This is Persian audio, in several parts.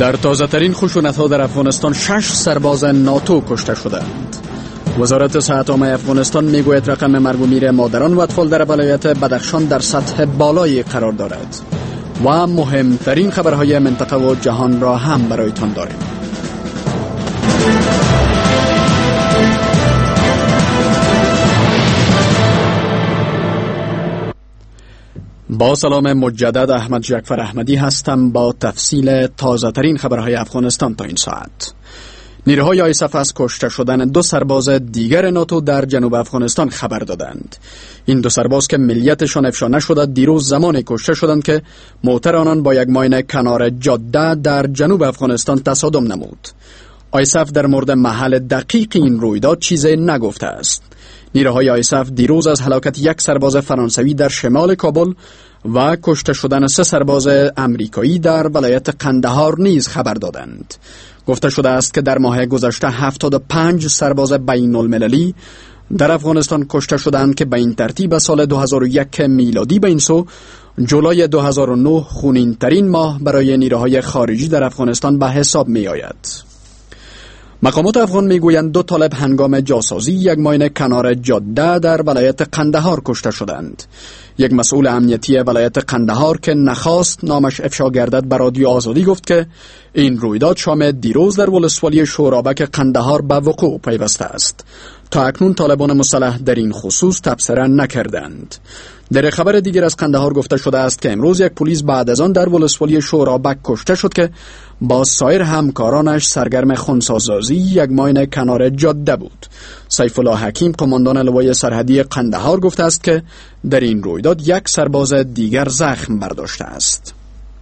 در تازه‌ترین خشونت‌ها در افغانستان 6 سرباز ناتو کشته شدند. وزارت صحت عامه افغانستان میگوید رقم مرگ و میر مادران و اطفال در ولایت بدخشان در سطح بالایی قرار دارد. و مهمترین خبرهای منطقه و جهان را هم برایتان داریم. با سلام مجدد، احمد جعفر احمدی هستم با تفصیل تازه ترین خبرهای افغانستان تا این ساعت. نیروهای آیساف از کشته شدن 2 سرباز دیگر ناتو در جنوب افغانستان خبر دادند. این 2 سرباز که ملیتشان افشا نشده دیروز زمانی کشته شدند که موتر آنان با یک ماین کنار جاده در جنوب افغانستان تصادم نمود. آیساف در مورد محل دقیق این رویداد چیزی نگفته است. نیروهای آیساف دیروز از هلاکت 1 سرباز فرانسوی در شمال کابل و کشته شدن 3 سرباز امریکایی در ولایت قندهار نیز خبر دادند. گفته شده است که در ماه گذشته 75 سرباز بین المللی در افغانستان کشته شدند که به این ترتیب سال 2001 میلادی به این سو جولای 2009 خونین ترین ماه برای نیروهای خارجی در افغانستان به حساب می آید. مقامات افغان میگویند 2 طالب هنگام جاسازی یک ماین کنار جاده در ولایت قندهار کشته شدند. یک مسئول امنیتی ولایت قندهار که نخواست نامش افشا گردد به رادیو آزادی گفت که این رویداد شام دیروز در ولسوالی شورابک قندهار به وقوع پیوسته است. تا اکنون طالبان مسلح در این خصوص تبصره نکردند. در خبر دیگر از قندهار گفته شده است که امروز یک پلیس بعد از آن در ولسوالی شورابک کشته شد که با سایر همکارانش سرگرم خنثی‌سازی یک ماین کنار جاده بود. سیف الله حکیم قماندان لوای سرحدی قندهار گفته است که در این رویداد 1 سرباز دیگر زخم برداشته است.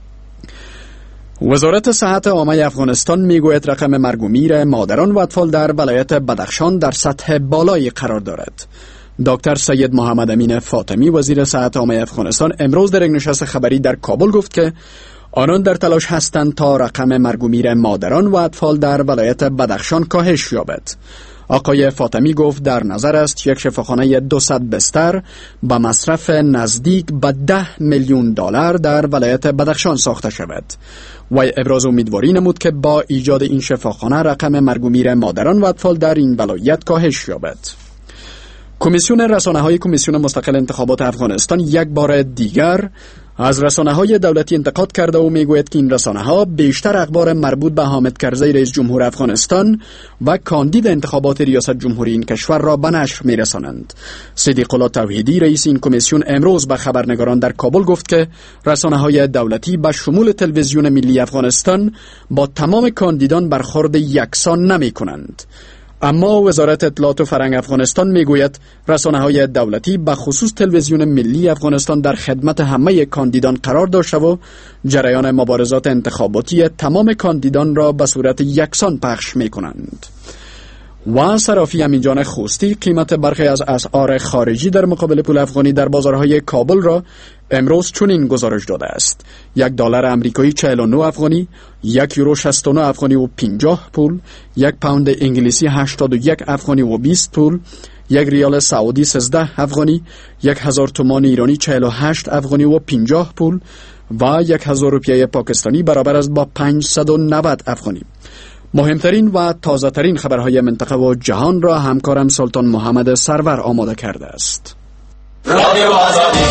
وزارت صحت عامه افغانستان میگوید رقم مرگ و میر مادران و اطفال در ولایت بدخشان در سطح بالایی قرار دارد. دکتر سید محمد امین فاطمی وزیر صحت عامه افغانستان امروز در یک نشست خبری در کابل گفت که آنان در تلاش هستند تا رقم مرگ و میر مادران و اطفال در ولایت بدخشان کاهش یابد. آقای فاطمی گفت در نظر است یک شفاخانه 200 بستر به مصرف نزدیک به 10 میلیون دلار در ولایت بدخشان ساخته شود. و ابراز امیدواری نمود که با ایجاد این شفاخانه رقم مرگ و میر مادران و اطفال در این ولایت کاهش یابد. کمیسیون رسانه‌های کمیسیون مستقل انتخابات افغانستان یک بار دیگر از رسانه‌های دولتی انتقاد کرده و میگوید که این رسانه‌ها بیشتر اخبار مربوط به حامد کرزی رئیس جمهور افغانستان و کاندید انتخابات ریاست جمهوری این کشور را به نشر می‌رسانند. صدیق الله توحیدی رئیس این کمیسیون امروز به خبرنگاران در کابل گفت که رسانه‌های دولتی به شمول تلویزیون ملی افغانستان با تمام کاندیدان برخورد یکسان نمی‌کنند. اما وزارت اطلاعات و فرهنگ افغانستان میگوید رسانه‌های دولتی به خصوص تلویزیون ملی افغانستان در خدمت همه کاندیدان قرار داشته و جریان مبارزات انتخاباتی تمام کاندیدان را به صورت یکسان پخش می‌کنند. و صرافی امینجان خوستی قیمت برخی از اسعار خارجی در مقابل پول افغانی در بازارهای کابل را امروز چنین گزارش داده است: 1 دلار امریکایی 49 افغانی، 1 یورو 69 افغانی و 50 پول، 1 پوند انگلیسی 81 افغانی و 20 پول، 1 ریال سعودی 13 افغانی، 1000 تومان ایرانی 48 افغانی و 50 پول و 1000 روپیه پاکستانی برابر است با 590 افغانی. مهمترین و تازه ترین خبرهای منطقه و جهان را همکارم سلطان محمد سرور آماده کرده است. رادیو آزادی.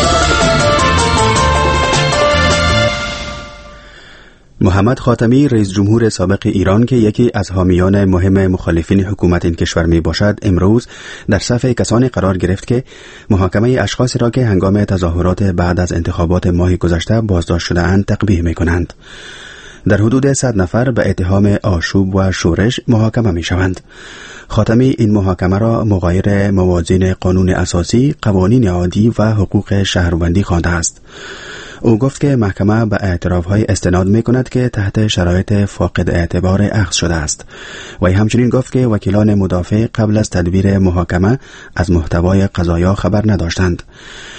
محمد خاتمی رئیس جمهور سابق ایران که یکی از حامیان مهم مخالفین حکومت این کشور می باشد امروز در صف کسانی قرار گرفت که محاکمه اشخاصی را که هنگام تظاهرات بعد از انتخابات ماه گذشته بازداشت شده‌اند تقبیح می کنند. در حدود 100 نفر به اتهام آشوب و شورش محاکمه می شوند. خاتمی این محاکمه را مغایر موازین قانون اساسی، قوانین عادی و حقوق شهروندی خوانده است. او گفت که محکمه به اعتراف‌های استناد می‌کند که تحت شرایط فاقد اعتبار اخذ شده است. و همچنین گفت که وکیلان مدافع قبل از تدبیر محاکمه از محتوای قضایا خبر نداشتند.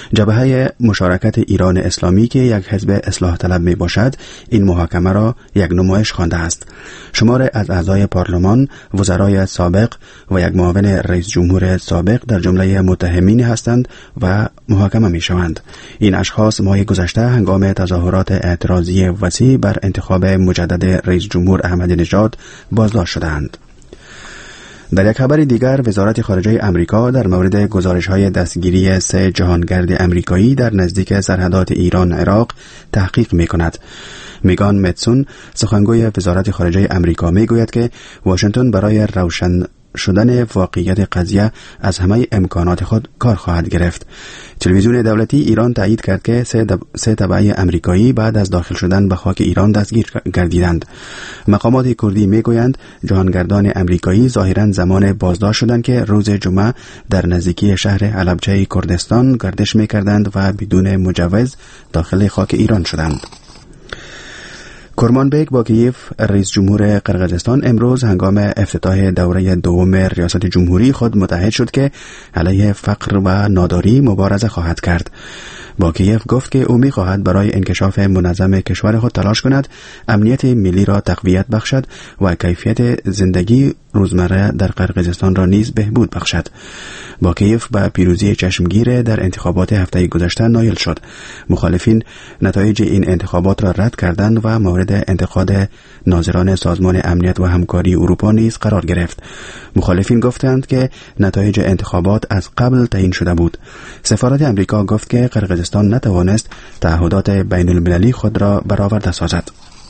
جبهه مشارکت ایران اسلامی که یک حزب اصلاح طلب می باشد این محاکمه را یک نمایش خوانده است. شمار از اعضای پارلمان، وزرای سابق و یک معاون رئیس جمهور سابق در جمله متهمین هستند و محاکمه می شوند. این اشخاص ماه گذشته هنگام تظاهرات اعتراضی وسیع بر انتخاب مجدد رئیس جمهور احمدی نژاد بازداشت شدند. در یک خبر دیگر، وزارت خارجه امریکا در مورد گزارش‌های دستگیری 3 جهانگرد امریکایی در نزدیک سرحدات ایران عراق تحقیق می‌کند. میگان متسون، سخنگوی وزارت خارجه امریکا، میگوید که واشنگتن برای روشن شدن واقعیت قضیه از همه امکانات خود کار خواهد گرفت. تلویزیون دولتی ایران تایید کرد که 3 تبعه امریکایی بعد از داخل شدن به خاک ایران دستگیر گردیدند. مقامات کردی میگویند جهانگردان امریکایی ظاهراً زمان بازداشت شدند که روز جمعه در نزدیکی شهر علبچه کردستان گردش میکردند و بدون مجوز داخل خاک ایران شدند. کرمانبک باکیف، رئیس جمهور قرقیزستان، امروز هنگام افتتاح دوره دوم ریاست جمهوری خود متحد شد که علیه فقر و ناداری مبارزه خواهد کرد. باکیف گفت که او می‌خواهد برای انکشاف منظم کشور خود تلاش کند، امنیت ملی را تقویت بخشد و کیفیت زندگی روزمره در قرقیزستان را نیز بهبود بخشد. باکیف به پیروزی چشمگیر در انتخابات هفته گذشته نایل شد. مخالفین نتایج این انتخابات را رد کردند و مورد انتقاد ناظران سازمان امنیت و همکاری اروپا نیز قرار گرفت. مخالفین گفتند که نتایج انتخابات از قبل تعیین شده بود. سفارت امریکا گفت که قرقیزستان نتوانست تعهدات بین المللی خود را برآورده سازد.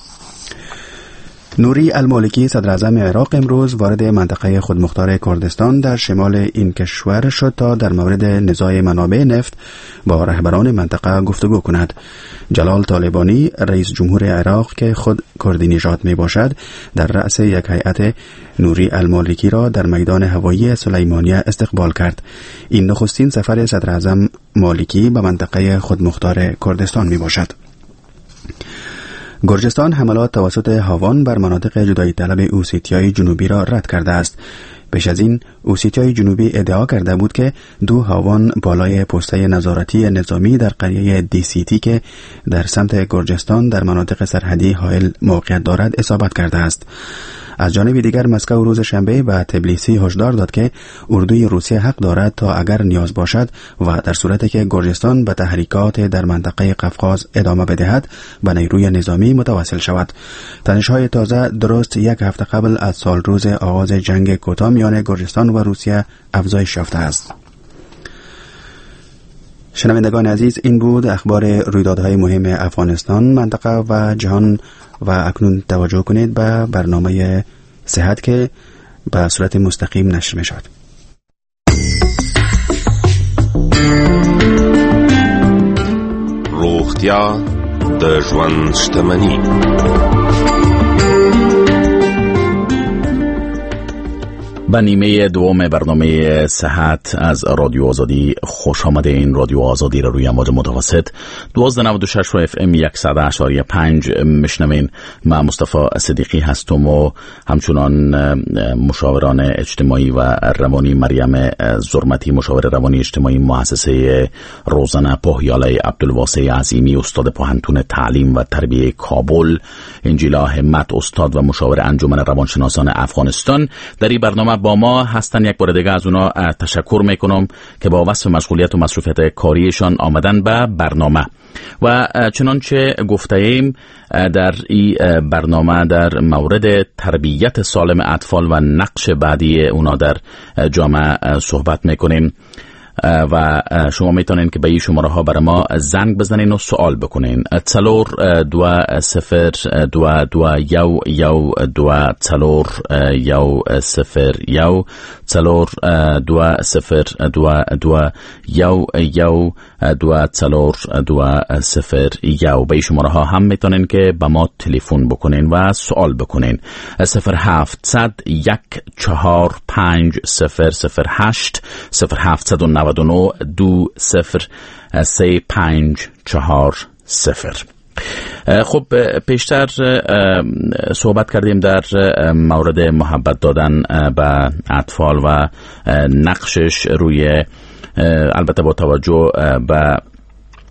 نوری المالکی، صدر اعظم عراق، امروز وارد منطقه خودمختار کردستان در شمال این کشور شد تا در مورد نزاع منابع نفت با رهبران منطقه گفتگو کند. جلال طالبانی، رئیس جمهور عراق که خود کردی نژاد می باشد، در رأس یک هیئت نوری المالکی را در میدان هوایی سلیمانیه استقبال کرد. این نخستین سفر صدر اعظم مالکی به منطقه خودمختار کردستان می باشد. گرجستان حملات توسط هاوان بر مناطق جدایی طلب اوسیتیای جنوبی را رد کرده است. پیش از این اوسیتیای جنوبی ادعا کرده بود که 2 هاوان بالای پسته نظارتی نظامی در قریه دیسیتی که در سمت گرجستان در مناطق سرحدی حائل موقعیت دارد اصابت کرده است. از جانب دیگر مسکو روز شنبه به تبلیسی هشدار داد که اردوی روسیه حق دارد تا اگر نیاز باشد و در صورتی که گرجستان به تحریکات در منطقه قفقاز ادامه بدهد به نیروی نظامی متوسل شود. تنش‌های تازه درست یک هفته قبل از سال روز آغاز جنگ کوتاه میان گرجستان و روسیه افزایش یافته است. شنوندگان عزیز، این بود اخبار رویدادهای مهم افغانستان، منطقه و جهان و اکنون توجه کنید به برنامه صحت که به صورت مستقیم نشر می شود. روغتیا د ژوند شتمني. به نیمه دوم برنامه صحت از رادیو آزادی خوش آمده. این رادیو آزادی را روی امواج متوسط 1296 و اف ام 100.5 میشنوین. من مصطفی صدیقی هستم و همچنان مشاوران اجتماعی و روانی مریم زرمتی، مشاور روانی اجتماعی مؤسسه روزنه پهیاله عبدالواسع عظیمی، استاد پوهنتون تعلیم و تربیه کابل، انجیلا همت، استاد و مشاور انجمن روانشناسان افغانستان در این برنامه با ما هستن. یک بار دیگه از اونا تشکر میکنم که با وصف مشغولیت و مصروفیت کاریشان آمدن به برنامه. و چنانچه گفته ایم در این برنامه در مورد تربیت سالم اطفال و نقش بعدی اونا در جامعه صحبت میکنیم و شما میتونین که به این شماره ها برای ما زنگ بزنین و سوال بکنین. 0202 به این شماره ها هم میتونین که به ما تلفن بکنین و سوال بکنین. 0700 145 00799 203540. خب پیشتر صحبت کردیم در مورد محبت دادن به اطفال و نقشش روی، البته با توجه به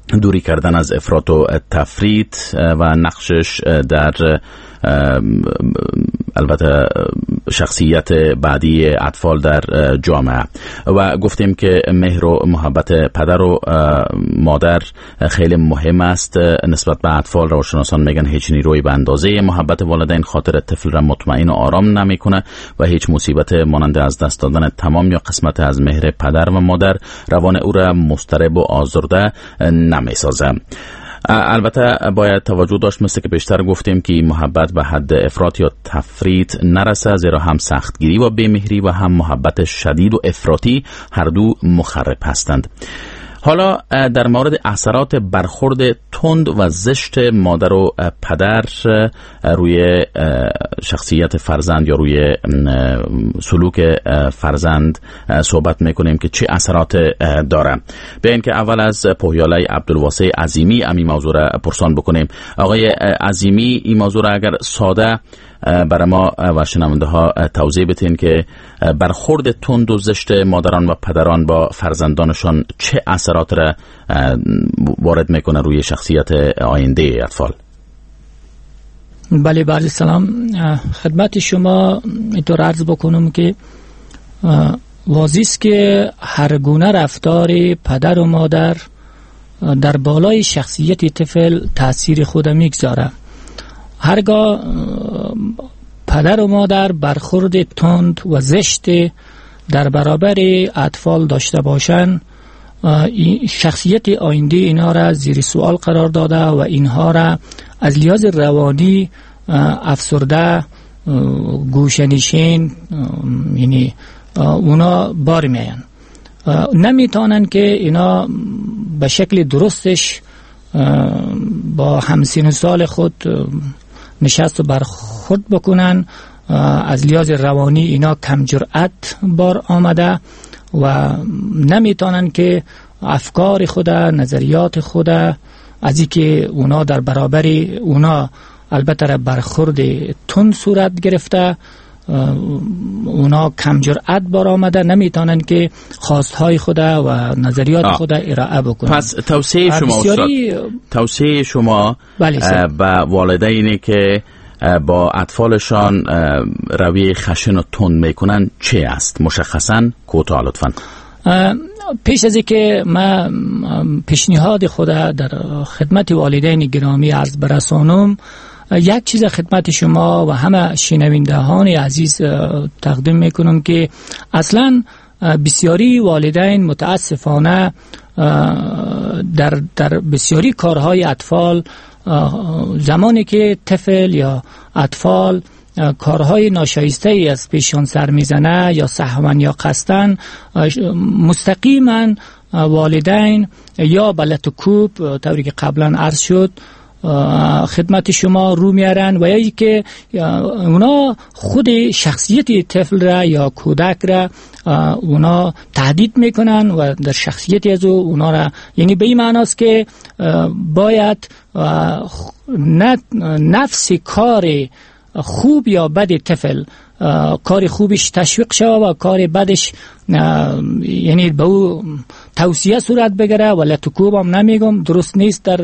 دوری کردن از افراط و تفریط و نقشش در البته شخصیت بعدی اطفال در جامعه و گفتیم که مهر و محبت پدر و مادر خیلی مهم است نسبت به اطفال. روانشناسان میگن هیچ نیروی به اندازه محبت والدین خاطر طفل را مطمئن و آرام نمیکنه و هیچ مصیبت مانند از دست دادن تمام یا قسمت از مهر پدر و مادر روان او را مضطرب و آزرده نمیسازه. البته باید توجه داشت مثل که بیشتر گفتیم که محبت به حد افراط یا تفریط نرسه، زیرا هم سختگیری و بیمهری و هم محبت شدید و افراطی هر دو مخرب هستند. حالا در مورد اثرات برخورد تند و زشت مادر و پدر روی شخصیت فرزند یا روی سلوک فرزند صحبت میکنیم که چه اثرات داره. بیاین که اول از پویاله عبدالواسع عظیمی این موضوع را پرسان بکنیم. آقای عظیمی، این موضوع را اگر ساده برای ما و شنونده ها توضیح بدین که برخورد تند و زشت مادران و پدران با فرزندانشان چه اثرات را وارد میکنه روی شخصیت آینده اطفال؟ بله بله، سلام خدمت شما. اینطور عرض بکنم که واضح است که هر گونه رفتار پدر و مادر در بالای شخصیت طفل تأثیر خود میگذاره. هرگاه پدر و مادر برخورد تند و زشت در برابر اطفال داشته باشند، شخصیت آینده اینا را زیر سوال قرار داده و اینها را از لحاظ روانی افسرده، گوشه‌نشین، یعنی اونا بار میان، نمیتونن که اینا به شکل درستش با همسن سال خود نشست و برخورد بکنن. از لحاظ روانی اینا کم جرأت بار آمده و نمیتونن که افکار خود، نظریات خود از این که اونا در برابر اونا البته برخورد تند صورت گرفته، اونا کم جرأت بار آمده، نمیتونن که خواستهای خود و نظریات خود ارائه بکنن. پس توصیه شما به والدینی که با اطفالشان روی خشن و تند میکنن چه است؟ مشخصا کوتاه لطفاً. پیش از اینکه من پیشنهاد خود در خدمت والدین گرامی عرض برسانم، یک چیز خدمت شما و همه شنوندگان عزیز تقدیم میکنم که اصلا بسیاری والدین متاسفانه در بسیاری کارهای اطفال، زمانی که طفل یا اطفال کارهای ناشایسته ای از پیشان سر میزنه یا سهوا یا قصدن، مستقیما والدین یا بلت و کوب طوری که قبلا عرض شد خدمت شما رو میارن و یا ای که اونا خود شخصیت طفل را یا کودک را اونا تهدید میکنن و در شخصیت از اونا را، یعنی به این معناست که باید نفس کار خوب یا بد طفل، کار خوبش تشویق شوه و کار بدش یعنی به او توصیه صورت بگیره. ولی تو کوبم نمیگم، درست نیست در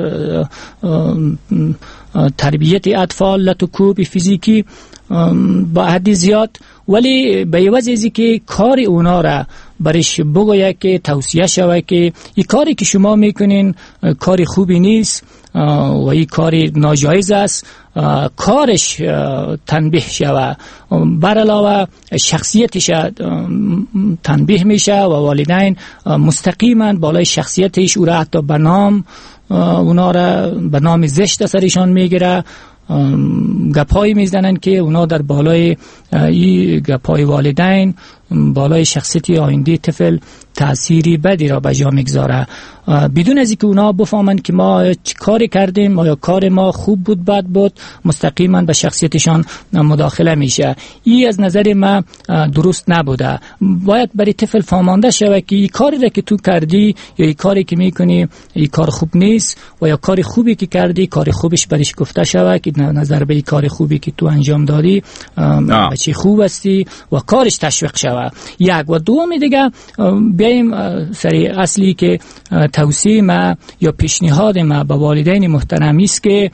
تربیت اطفال لتوکوب فیزیکی با حد زیاد، ولی به عوض از که کار اونا را برش بگویه که توصیه شوه که این کاری که شما میکنین کار خوبی نیست و این کار ناجایز است، کارش تنبیه شوه، بر علاوه شخصیتش تنبیه میشه و والدین مستقیما بالای شخصیتش او را حتی به نام اونا را به نام زشت سرشان میگیره، گپایی میزنن که اونا در بالای این گپای والدین بالای شخصیت آینده طفل تأثیری بدی را به جا میگذاره، بدون از اینکه اونا بفهمن که ما چه کاری کردیم، آیا کار ما خوب بود بد بود، مستقیما به شخصیتشان مداخله میشه. این از نظر ما درست نبوده. باید برای طفل فهمانده شوه که این کاری را که تو کردی یا این کاری که میکنی این کار خوب نیست و یا کار خوبی که کردی کار خوبش برش گفته شوه که نظر به این کار خوبی که تو انجام دادی چه خوب هستی و کارش تشویق شوه. یک و دوم دیگه بیم سری اصلی که توصیه ما یا پیشنهاد ما به والدین محترمی است که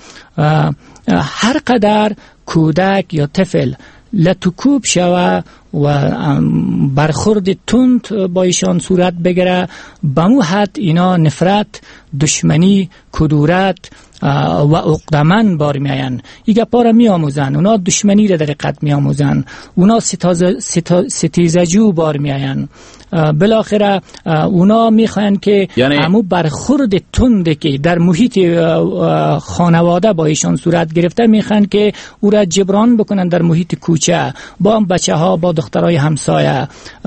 هر قدر کودک یا طفل لطکوب شوه و برخورد تند با ایشان صورت بگیره، به مو حد اینا نفرت، دشمنی، کدورت و عقدمن بار می آین. ایگه پارا می آموزن، اونا دشمنی را در قد می آموزن، اونا ستیزجو بار می آین. بالاخره اونا می خواهند که همو برخورد تند که در محیط خانواده با ایشان صورت گرفته می خواهند که او را جبران بکنن در محیط کوچه، با بچه ها، با دخترای همسایه،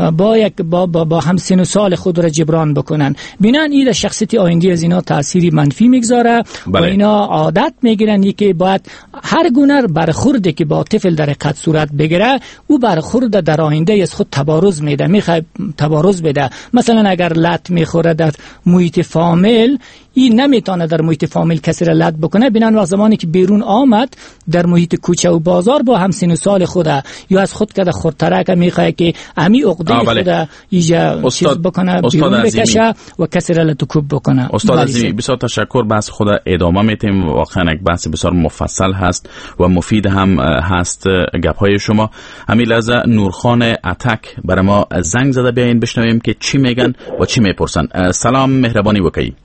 با همسن و سال خود را جبران بکنن. بینن این شخصیت آینده از اینا تأثیری منفی میگذاره و اینا عادت میگیرن که باید هر گونه برخورده که با طفل در قد صورت بگیره او برخورد در آینده از خود تبارز میده، میخواد تبارز بده. مثلا اگر لط میخوره در محیط فامیل، این نمیتونه در محیط فامیل کسی را لط بکنه، بینن وقت زمانی که بیرون آمد در محیط کوچه و بازار با همسن و سال خوده یا از خود که خورترک میخواه که امی عقده خوده ایجا چیز بکنه، بیرون بکشه و کسی را لطکوب بکنه. استاد عزیزی بسیار تشکر. بحث خود ادامه میتیم، واقعا یک بحث بسیار مفصل هست و مفید هم هست گپ‌های شما. همین لحظه نورخان اتک برای ما زنگ زده، بیاین بشنویم که چی میگن و چی میپرسن. سلام، مهربانی وکړئ.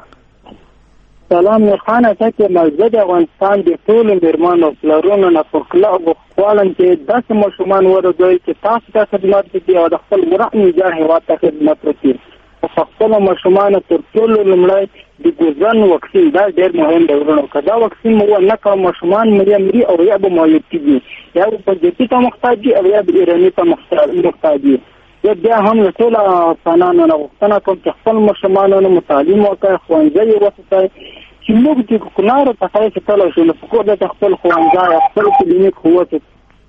سلام، نورخان اتک مسجد افغانستان د ټولو میرمنو او پلرونو نه په کلک غواړم چې داسې ماشومان ورزوي چې تاسو ته خدمت وکړي او د خپل وران جان هیواد ته خدمت وکړي. په خپلو ماشومانو تر ټولو لومړی د ګوزن واکسین دا ډېر مهم دی ورونو. که دا واکسین مو ونه کړو ماشومان مري او یا به معیوب کېږي، یا به په جدي ته محتاج وي او یا به ایراني ته محتاج وي. زه بیا هم له ټولو افغانانو نه غوښتنه کوم چې خپل ماشومانو نه تعلیم وکړي، ښوونځی یې وساتئ چې موږ چې کنارو ته خلک تللی شو نو په کور دلته خپل ښوونځی خپل کلینیک وساتئ.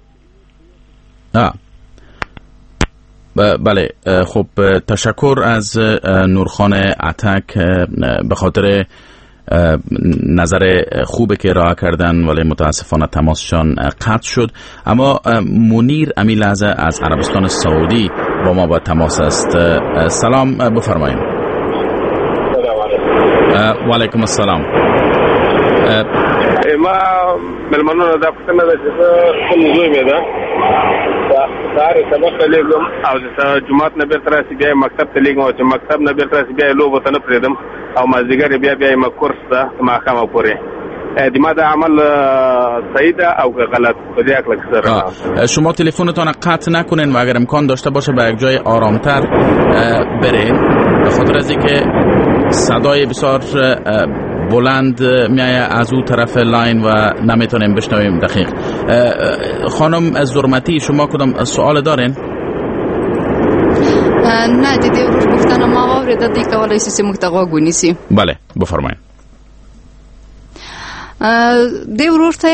بله، خب تشکر از نورخان اتک به خاطر نظر خوبه که ارائه کردن، ولی متاسفانه تماسشان قطع شد. اما منیر امی لحظه از عربستان سعودی با ما با تماس است. سلام، بفرمایید. و علیکم السلام. ما ملمنونه دا پښتنه ده چې خپل زوی مې ده سهار سبق ته لېږم او د جومات نه بیرته راسي بیا مکتب ته لېږم او چې مکتب نه بیرته راسي بیا لوبو ته نه پرېږدم او مازدیګر بیا یې کورس ده ماښامه پورې. د ما دا عمل صحیح ده او غلط په دې اړه شما تلفنتان قطع نکنین و اگر امکان داشته باشه به یک جای آرامتر برین، به خاطر از اینکه صدای بسیار بلند میایه از او طرف لاین و نمیتونیم بشنویم دقیق. خانم از زرمتی، شما کدام سوال دارین؟ نه، د دې ورور پوښتنه ما واورېده، دی کولی شي چې موږ ته غوږ ونیسي. بله، بفرمایئ. دې ورور ته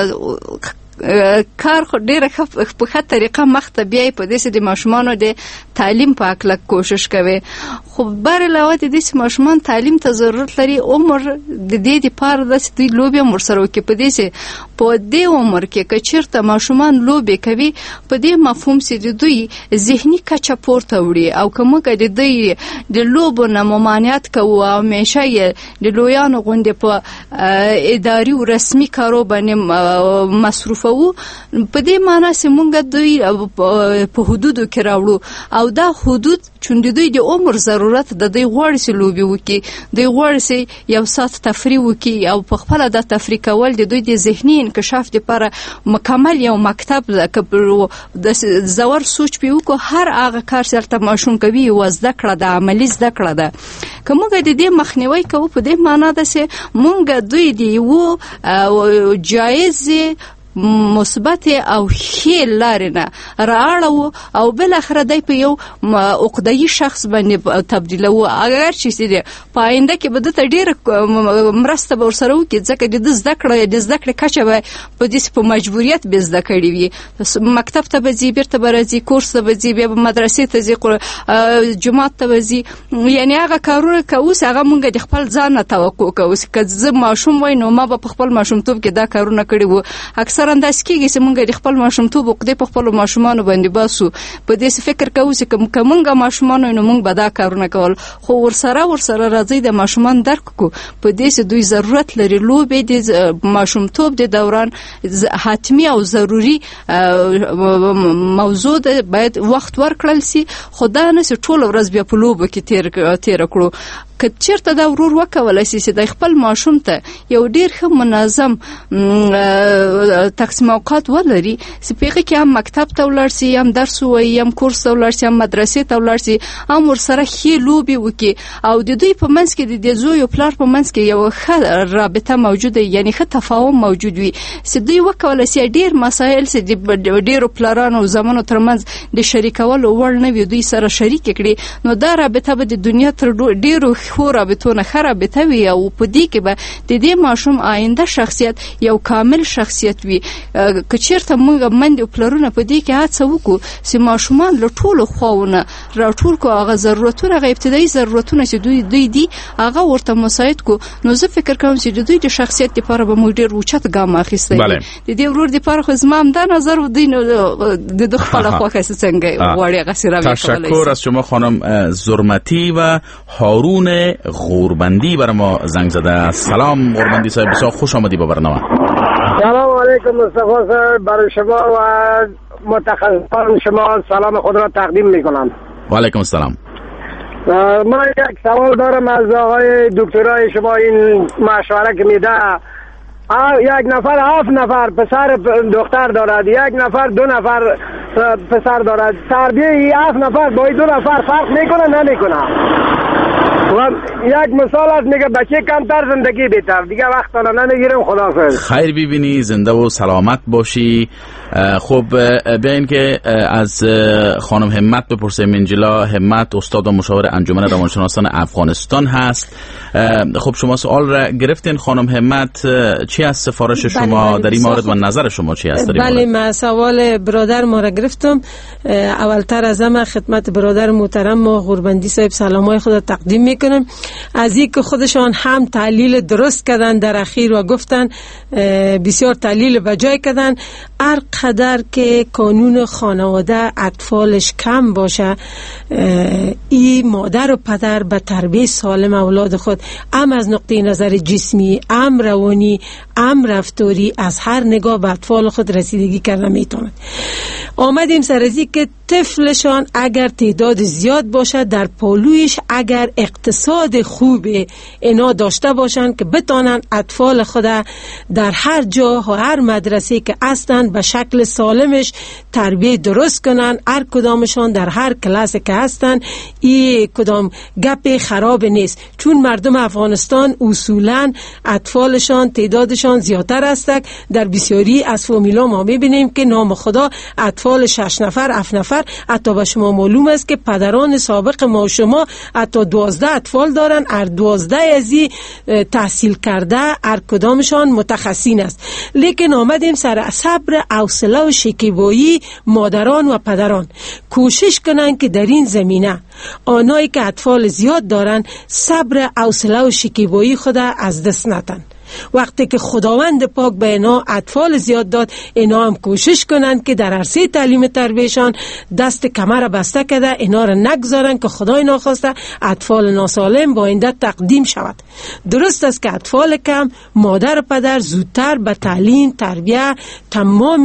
کار خو ډیره په ښه طریقه مخته بیایي، په دې چې د ماشومانو د تعلیم په هکله کوشش کوي. خو بر علاوه د دې چې ماشومان تعلیم ته ضرورت لري، عمر د دې دپاره ده چې دوی لوبې هم ورسره وکړي. په دې چې په دې عمر کې که چېرته ماشومان لوبې کوي، په دې مفهوم چې د دوی ذهني کچه پورته وړي، او که موږ د دوی د لوبو نه ممانعت کوو او همیشه یې د لویانو غوندې په اداري او رسمي کارو باندې مصروفه په دې معنی چې مونږ دوی په حدودو کې راوړو، او دا حدود چون دوی د عمر ضرورت د دوی غواړي چې لوبې وکړي، دوی غواړي چې یو ساعت تفریح وکړي، او په خپله د تفریح کول د دوی د ذهني انکشاف لپاره مکمل یو مکتب د زور سوچ پې وکړو. هر هغه کار چې هلته ماشوم کوي یوه زده کړه ده، عملي زده کړه ده. که موږ د دې مخنیوی کوو، په دې معنا ده چې موږ دوی د یوه جایزې مثبت او ښې لارې نه رااړو او بالاخره دی په یو عقده‌ای شخص باندې تبدیلوو. اگر چې په آینده کې به دته ډېره مرسته به ورسره وکړي، ځکه د زده کړې کچه به په داسې په مجبوریت به زده کړې وي. مکتب ته به ځي، بیرته به راځي، کورس ته به ځي، بیا به مدرسې ته ځي، جومات ته به ځي. یعنې هغه کارونه که اوس هغه مونږ د خپل ځان نه توقع کوو. که زه ماشوم وای نو ما به په خپل ماشومتوب کې دا کارونه کړي وو. اکثرا اکثرا داسې کېږي چې موږ د خپل ماشومتوب عقدې په خپلو ماشومانو باندې باسو، په داسې فکر کوو چې که موږ ماشومان نو موږ به دا کارونه کول. خو ورسره راځي د ماشومان درک کو په داسې دوی ضرورت لري لوبې د ماشومتوب د دوران حتمی او ضروري موضوع ده، باید وخت ورکړل سي. خو دا نه چې ټوله ورځ بیا په لوبو کې تېره کړو. که چېرته دا ورور وکولی سي چې د خپل ماشوم ته یو ډېر ښه منظم تقسیم اوقات ولري چې په هغې کې هم مکتب ته ولاړ سي، هم درس ووایي، هم کورس ته ولاړ سي، هم مدرسې ته ولاړ سي، هم ورسره ښې لوبې وکړي او د دوی په منځ کې د زوی او پلار په منځ کې یو ښه رابطه موجوده، یعنی ښه تفاهم موجود وي چې دوی وکولی سي ډېر مسایل چې د ډېرو پلارانو او زامنو ترمنځ د شریکولو وړ نه وي دوی سره شریک کړي. نو دا رابطه به د دنیا تر ډېرو خو رابطونه ښه رابطه وي او په دې کې به د دې ماشوم آینده شخصیت یو کامل شخصیت وي. که چېرته موږ میندې او پلرونه په دې کې هڅه وکړو چې ماشومان له ټولو خواونه راټول کړو، هغه ضرورتونه، هغه ابتدایي ضرورتونه چې دوی دي هغه ورته مساعد کړو، نو زه فکر کوم چې د دوی د شخصیت لپاره به موږ ډېر اوچت ګام اخیستی. د دې ورور لپاره خو زما هم دا نظر و دی، نو د خپله خوښه چې څنګه غواړي هغسې راویې کولی شي. تشکر از شما خانم زرمتی و هارون غوربندی برای ما زنگ زده. سلام غوربندی صاحب، بسیار خوش آمدی به برنامه. سلام علیکم مصطفی صاحب، برای شما و متخصصان شما سلام خود را تقدیم میکنم. و علیکم السلام. من یک سوال دارم از آقای دکترای شما. این مشوره که میده یک نفر 7 نفر پسر دختر دارد، یک نفر 2 نفر پسر دارد، تربیه 7 نفر با 2 نفر فرق میکنه نمیکنه؟ و یک مثال است میگه بچه کمتر زندگی بهتر. دیگه وقت انا نمیگیرم. خداحافظ. خیر ببینی، زنده و سلامت باشی. خب بیاین که از خانم همت بپرسیم. انجلا همت استاد و مشاور انجمن روانشناسان افغانستان هست. خب شما سوال را گرفتین خانم همت، چی از سفارش شما در این مورد و نظر شما چی است؟ بله، من سوال برادر ما را گرفتم. اولتر از همه خدمت برادر محترم ما غوربندی صاحب سلامای خود تقدیم میکنم. از این که خودشان هم تحلیل درست کردن در اخیر و گفتن بسیار تحلیل بجای کردن. هر قدر که قانون خانواده اطفالش کم باشه، این مادر و پدر به تربیت سالم اولاد خود هم از نقطه نظر جسمی، هم روانی، هم رفتاری از هر نگاه به اطفال خود رسیدگی کرده میتوند. آمدیم سر از این که طفلشان اگر تعداد زیاد باشه در پالویش، اگر اقتصاد خوب اینا داشته باشند که بتانن اطفال خود در هر جا و هر مدرسه که هستند به شکل سالمش تربیت درست کنن، هر کدامشان در هر کلاس که هستند این کدام گپ خراب نیست. چون مردم افغانستان اصولا اطفالشان تعدادشان زیادتر است. در بسیاری از فامیلا ما میبینیم که نام خدا اطفال 6 نفر 7 نفر. حتی به شما معلوم است که پدران سابق ما و شما حتی 12 اطفال دارن. هر 12 ازی تحصیل کرده، هر کدامشان متخصصین است. لیکن آمدیم سر صبر، حوصله و شکیبایی مادران و پدران کوشش کنن که در این زمینه آنایی که اطفال زیاد دارن صبر، حوصله و شکیبایی خود از دست ندن. وقتی که خداوند پاک به اینا اطفال زیاد داد، اینا هم کوشش کنن که در عرصه تعلیم تربیتشان دست کمر بسته کرده، اینا را نگذارن که خدای ناخواسته اطفال ناسالم با آینده تقدیم شود. درست است که اطفال کم مادر و پدر زودتر به تعلیم تربیت تمام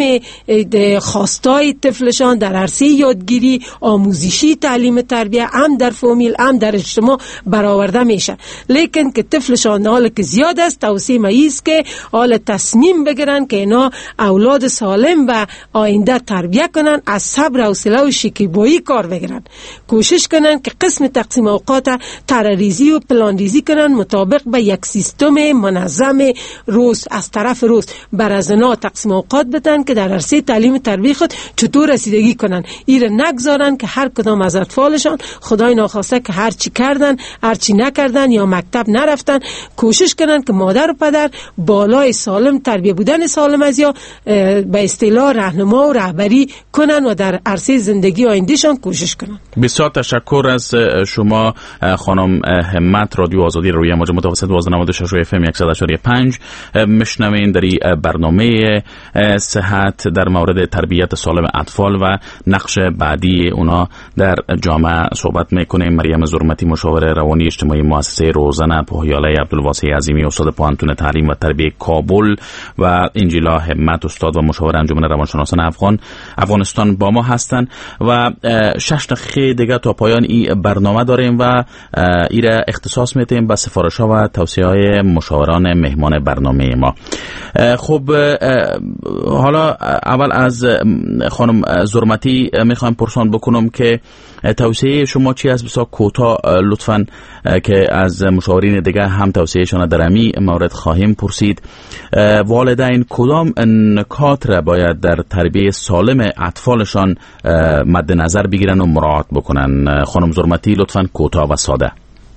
خواستای طفلشان در عرصه یادگیری آموزشی تعلیم تربیت هم در فامیل هم در اجتماع برآورده میشه. لیکن که طفلشان حال که زیاد است، توصیه ماییز که حال تصمیم بگیرن که اینا اولاد سالم و آینده تربیت کنن، از صبر و حوصله و شکیبایی کار بگیرن. کوشش کنن که قسم تقسیم اوقات طرح‌ریزی و پلان‌ریزی کنن مطابق به یک سیستم منظم روز از طرف روز بر از اینا تقسیم اوقات بدن که در عرصه تعلیم تربیت خود چطور رسیدگی کنن. ایره نگذارن که هر کدام از اطفالشان خدای ناخواسته که هر چی کردن هر چی نکردن یا مکتب نرفتن، کوشش کنن که مادر و پدر چقدر بالای سالم تربیه بودن سالم از یا به اصطلاح راهنما و رهبری کنن و در عرصه زندگی آیندهشان کوشش کنن. بسیار تشکر از شما خانم همت. رادیو آزادی روی موج متوسط 96 اف ام 100.5 میشنوین در برنامه صحت در مورد تربیت سالم اطفال و نقش بعدی اونا در جامعه صحبت میکنیم. مریم زرمتی، مشاور روانی اجتماعی مؤسسه روزن، پوهیاله عبدالواسع عظیمی، استاد پوهنتون تعلیم و تربیت کابل و انجیلا همت، استاد و مشاور انجمن روانشناسان افغانستان با ما هستند و 6 دقیقه دیگه تا پایان این برنامه داریم و ایره اختصاص میتیم به سفارش‌ها و توصیه‌های مشاوران مهمان برنامه ما. خب حالا اول از خانم زرمتی میخوام پرسان بکنم که توصیه شما چی است؟ بسیار کوتاه لطفاً که از مشاورین دیگه هم توصیهشان در امی مورد خواهیم پرسید. والدین کدام نکات را باید در تربیت سالم اطفالشان مد نظر بگیرن و مراعات بکنن؟ خانم زرمتی لطفاً کوتاه و ساده.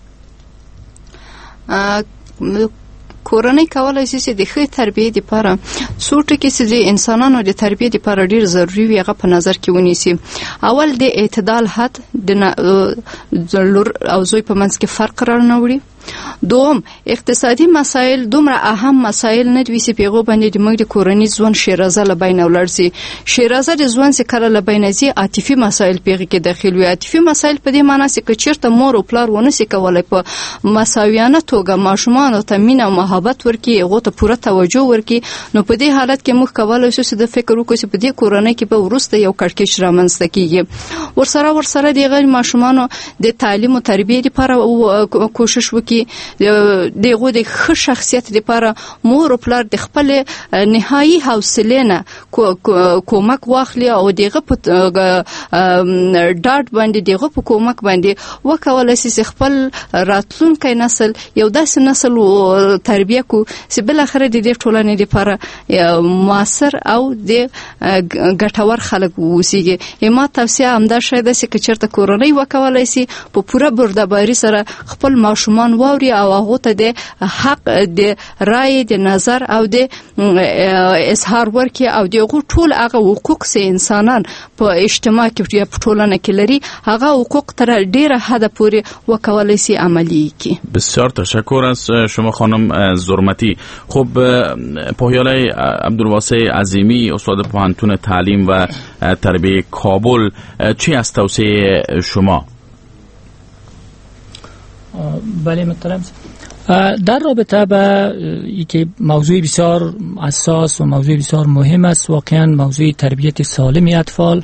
کورنۍ کولای شي چې د ښه تربیې لپاره څو ټکي چې د انسانانو د تربیې لپاره ډیر ضروری وي هغه په نظر کې ونیسي. اول د اعتدال حد د لور او زوی په منځ کې فرق راوړي. دوم اقتصادي مسائل دومره اهم مسائل نه دي چې پیغو باندې د موږ د کورنۍ ژوند شیرازه لبین ولرسي. شیرازه د ژوند چې کله لبین زی عاطفي مسائل پیغه کې داخل وي. عاطفي مسائل په دې معنی چې چیرته مور او پلار ونه سي کولای په مساویانه توګه ماشومان ته مینه او محبت ورکي، هغه ته پوره توجه ورکي، نو په دې حالت کې موږ کولای شو چې د فکر وکړو چې په دې کورنۍ کې به ورسته یو کړکېچ رامنځته کیږي. ورسره د غیر ماشومان د تعلیم او تربیې لپاره کوشش وکړي. دغه د ښه شخصیت لپاره مور او پلار د خپل نهایی حوصله نه کومک واخلي او دغه په ډاټ باندې دغه په کومک باندې وکولای شي خپل راتلونکي نسل یو داسې نسل تربیه کو چې بل اخر د دې ټولنې لپاره موثر او د ګټور خلک ووسیږي. ما توصیه همدا شاید چې چیرته کورنۍ وکولای شي په پوره بردباری سره خپل ماشومان واوري او هغه ته د حق د رائے د نظر او د اظهار ورکي او دغه ټول هغه حقوق سه انسانان په اجتماع کې په ټولنه کې لري هغه حقوق تر ډیره حد پورې وکولای شي عملی کی. بسیار تشکر از شما خانم زرمتی. خب پوهیاله عبدالواسع عظیمی، استاد پوهنتون تعلیم و تربیت کابل، چی از توصیه شما؟ بله محترم، در رابطه با اینکه موضوع بسیار اساس و موضوع بسیار مهم است، واقعا موضوع تربیت سالم اطفال،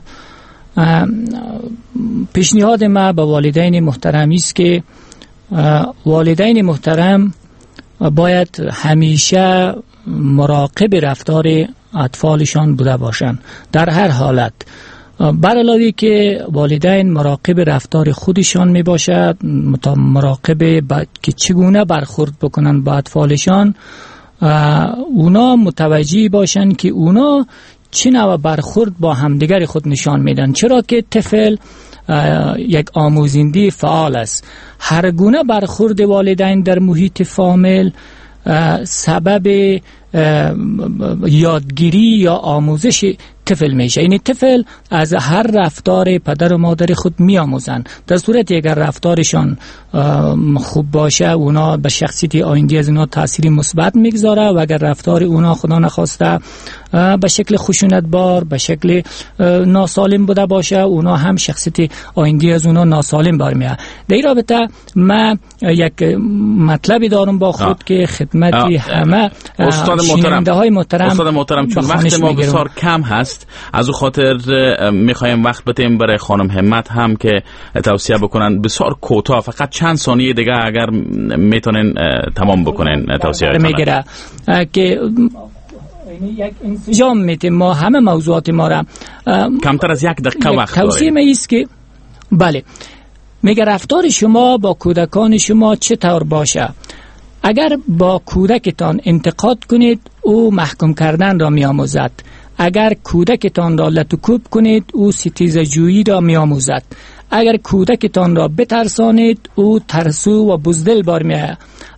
پیشنهاد ما به والدین محترمی است که والدین محترم باید همیشه مراقب رفتار اطفالشان بوده باشند در هر حالت. بر علاوه که والدین مراقب رفتار خودشان می باشد، مراقب که چگونه برخورد بکنن با اطفالشان، اونا متوجه باشن که اونا چه نوع برخورد با همدیگر خود نشان میدن، چرا که طفل یک آموزنده فعال است. هر گونه برخورد والدین در محیط فامیل سبب یادگیری یا آموزش طفل میشه. یعنی طفل از هر رفتار پدر و مادر خود میآموزن. در صورتی اگر رفتارشان خوب باشه اونا به شخصیت آینده از اونا تأثیری مثبت میگذاره و اگر رفتار اونا خدا نخواسته به شکل خشونتبار، به شکل ناسالم بوده باشه، اونا هم شخصیت آینده از اونا ناسالم برمیاد. در این رابطه من یک مطلبی دارم با خود که خدمت همه شنونده های محترم استاد محترم چون وقت ما بسیار کم هست، از او خاطر میخوایم وقت بدیم برای خانم همت هم که توصیه بکنن بسیار کوتاه، فقط چند ثانیه دیگه اگر میتونن تمام بکنن توصیه میگیره که یک انسجام میتیم ما همه موضوعات ما را. کمتر از 1 دقیقه وقت داریم. توصیه ایست که بله میگه رفتار شما با کودکان شما چطور باشه. اگر با کودکتان انتقاد کنید او محکوم کردن را میآموزد. اگر کودکتان را لطوکوب کنید او ستیزه جویی را میآموزد. اگر کودکتان را بترسانید او ترسو و بزدل برمیآید.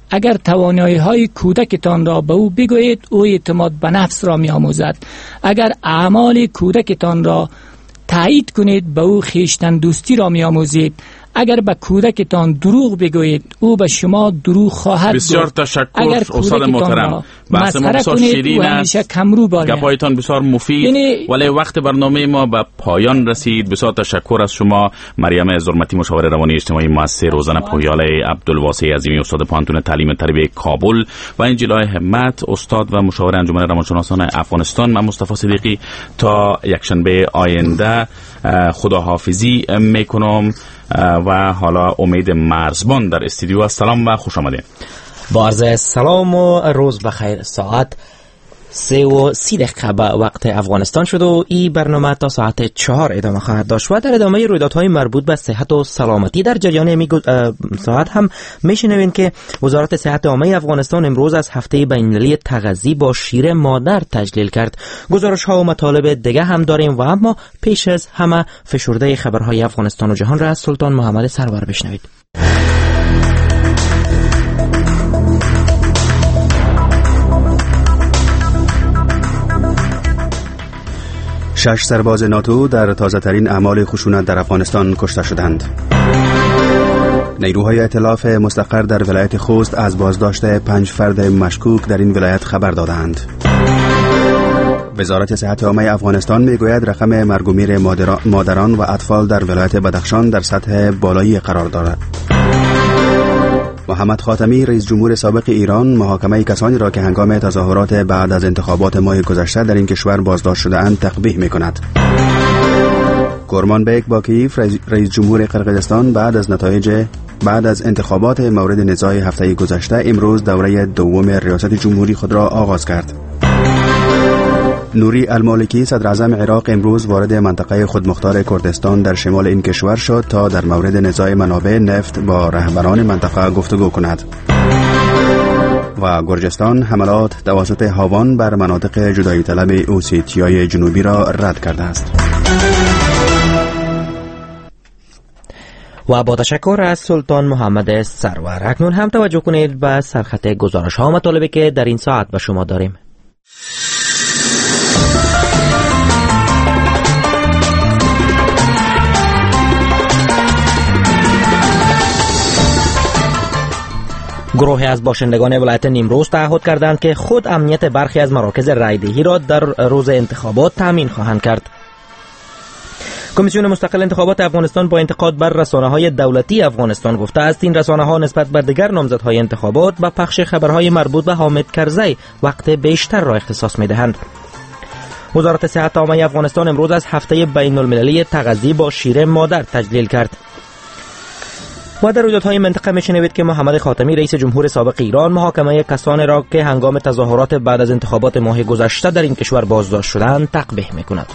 اگر توانایی های کودکتان را به او بگویید، او اعتماد به نفس را می آموزد. اگر اعمال کودکتان را تایید کنید، به او خویشتن دوستی را می آموزید. اگر به کودکتان دروغ بگویید، او به شما دروغ خواهد گفت. بسیار تشکر استاد محترم. بحث ما بسیار شیرین است، گپایتان بسیار مفید، ولی وقت برنامه ما به پایان رسید. بسیار تشکر از شما مریم زرمتی، مشاور روانی اجتماعی مؤسسه روزنه پویال، عبدالواسع عظیمی استاد پانتون تعلیم تربیت کابل و انجیلای همت استاد و مشاور انجمن روانشناسان افغانستان. من مصطفی صدیقی تا یکشنبه آینده خداحافظی میکنم و حالا امید مرزبان در استودیو. السلام و خوش آمدید. با عرض سلام و روز بخیر. ساعت 3:30 به وقت افغانستان شد و این برنامه تا ساعت 4 ادامه خواهد داشت و در ادامه رویدادهای مربوط به صحت و سلامتی در جریان ساعت هم میشنوین که وزارت صحت عامه افغانستان امروز از هفته بین‌المللی تغذیه با شیر مادر تجلیل کرد. گزارش ها و مطالب دیگه هم داریم و اما پیش از همه فشرده خبرهای افغانستان و جهان را از سلطان محمد سرور بشنوید. 6 سرباز ناتو در تازه‌ترین اعمال خشونت در افغانستان کشته شدند. نیروهای ائتلاف مستقر در ولایت خوست از بازداشت 5 فرد مشکوک در این ولایت خبر دادند. وزارت صحت عامه افغانستان میگوید رقم مرگ و میر مادران و اطفال در ولایت بدخشان در سطح بالایی قرار دارد. محمد خاتمی رئیس جمهور سابق ایران محاکمه کسانی را که هنگام تظاهرات بعد از انتخابات ماه گذشته در این کشور بازداشت شده‌اند تقبیح می‌کند. کورمانبک باکیف رئیس جمهور قرقیزستان بعد از انتخابات مورد نزاع هفته گذشته امروز دوره دوم ریاست جمهوری خود را آغاز کرد. نوری المالکی صدر اعظم عراق امروز وارد منطقه خودمختار کردستان در شمال این کشور شد تا در مورد نزاع منابع نفت با رهبران منطقه گفتگو کند. و گرجستان حملات توسط هاوان بر مناطق جدایی طلب اوسیتیای جنوبی را رد کرده است. و با تشکر از سلطان محمد سرور اکنون هم توجه کنید به سرخط گزارش ها و مطالبی که در این ساعت به شما داریم. گروهی از باشندگان ولایت نیمروز تعهد کردند که خود امنیت برخی از مراکز رایدهی را در روز انتخابات تامین خواهند کرد. کمیسیون مستقل انتخابات افغانستان با انتقاد بر رسانه‌های دولتی افغانستان گفته است این رسانه‌ها نسبت به دیگر نامزدهای انتخابات به پخش خبرهای مربوط به حامد کرزی وقت بیشتر را اختصاص می‌دهند. وزارت صحت عامه افغانستان امروز از هفته بین‌المللی تغذیه با شیر مادر تجلیل کرد. و در رویدادهای منطقه میشنوید که محمد خاتمی رئیس جمهور سابق ایران محاکمه کسانی را که هنگام تظاهرات بعد از انتخابات ماه گذشته در این کشور بازداشت شدند تقبیح میکند.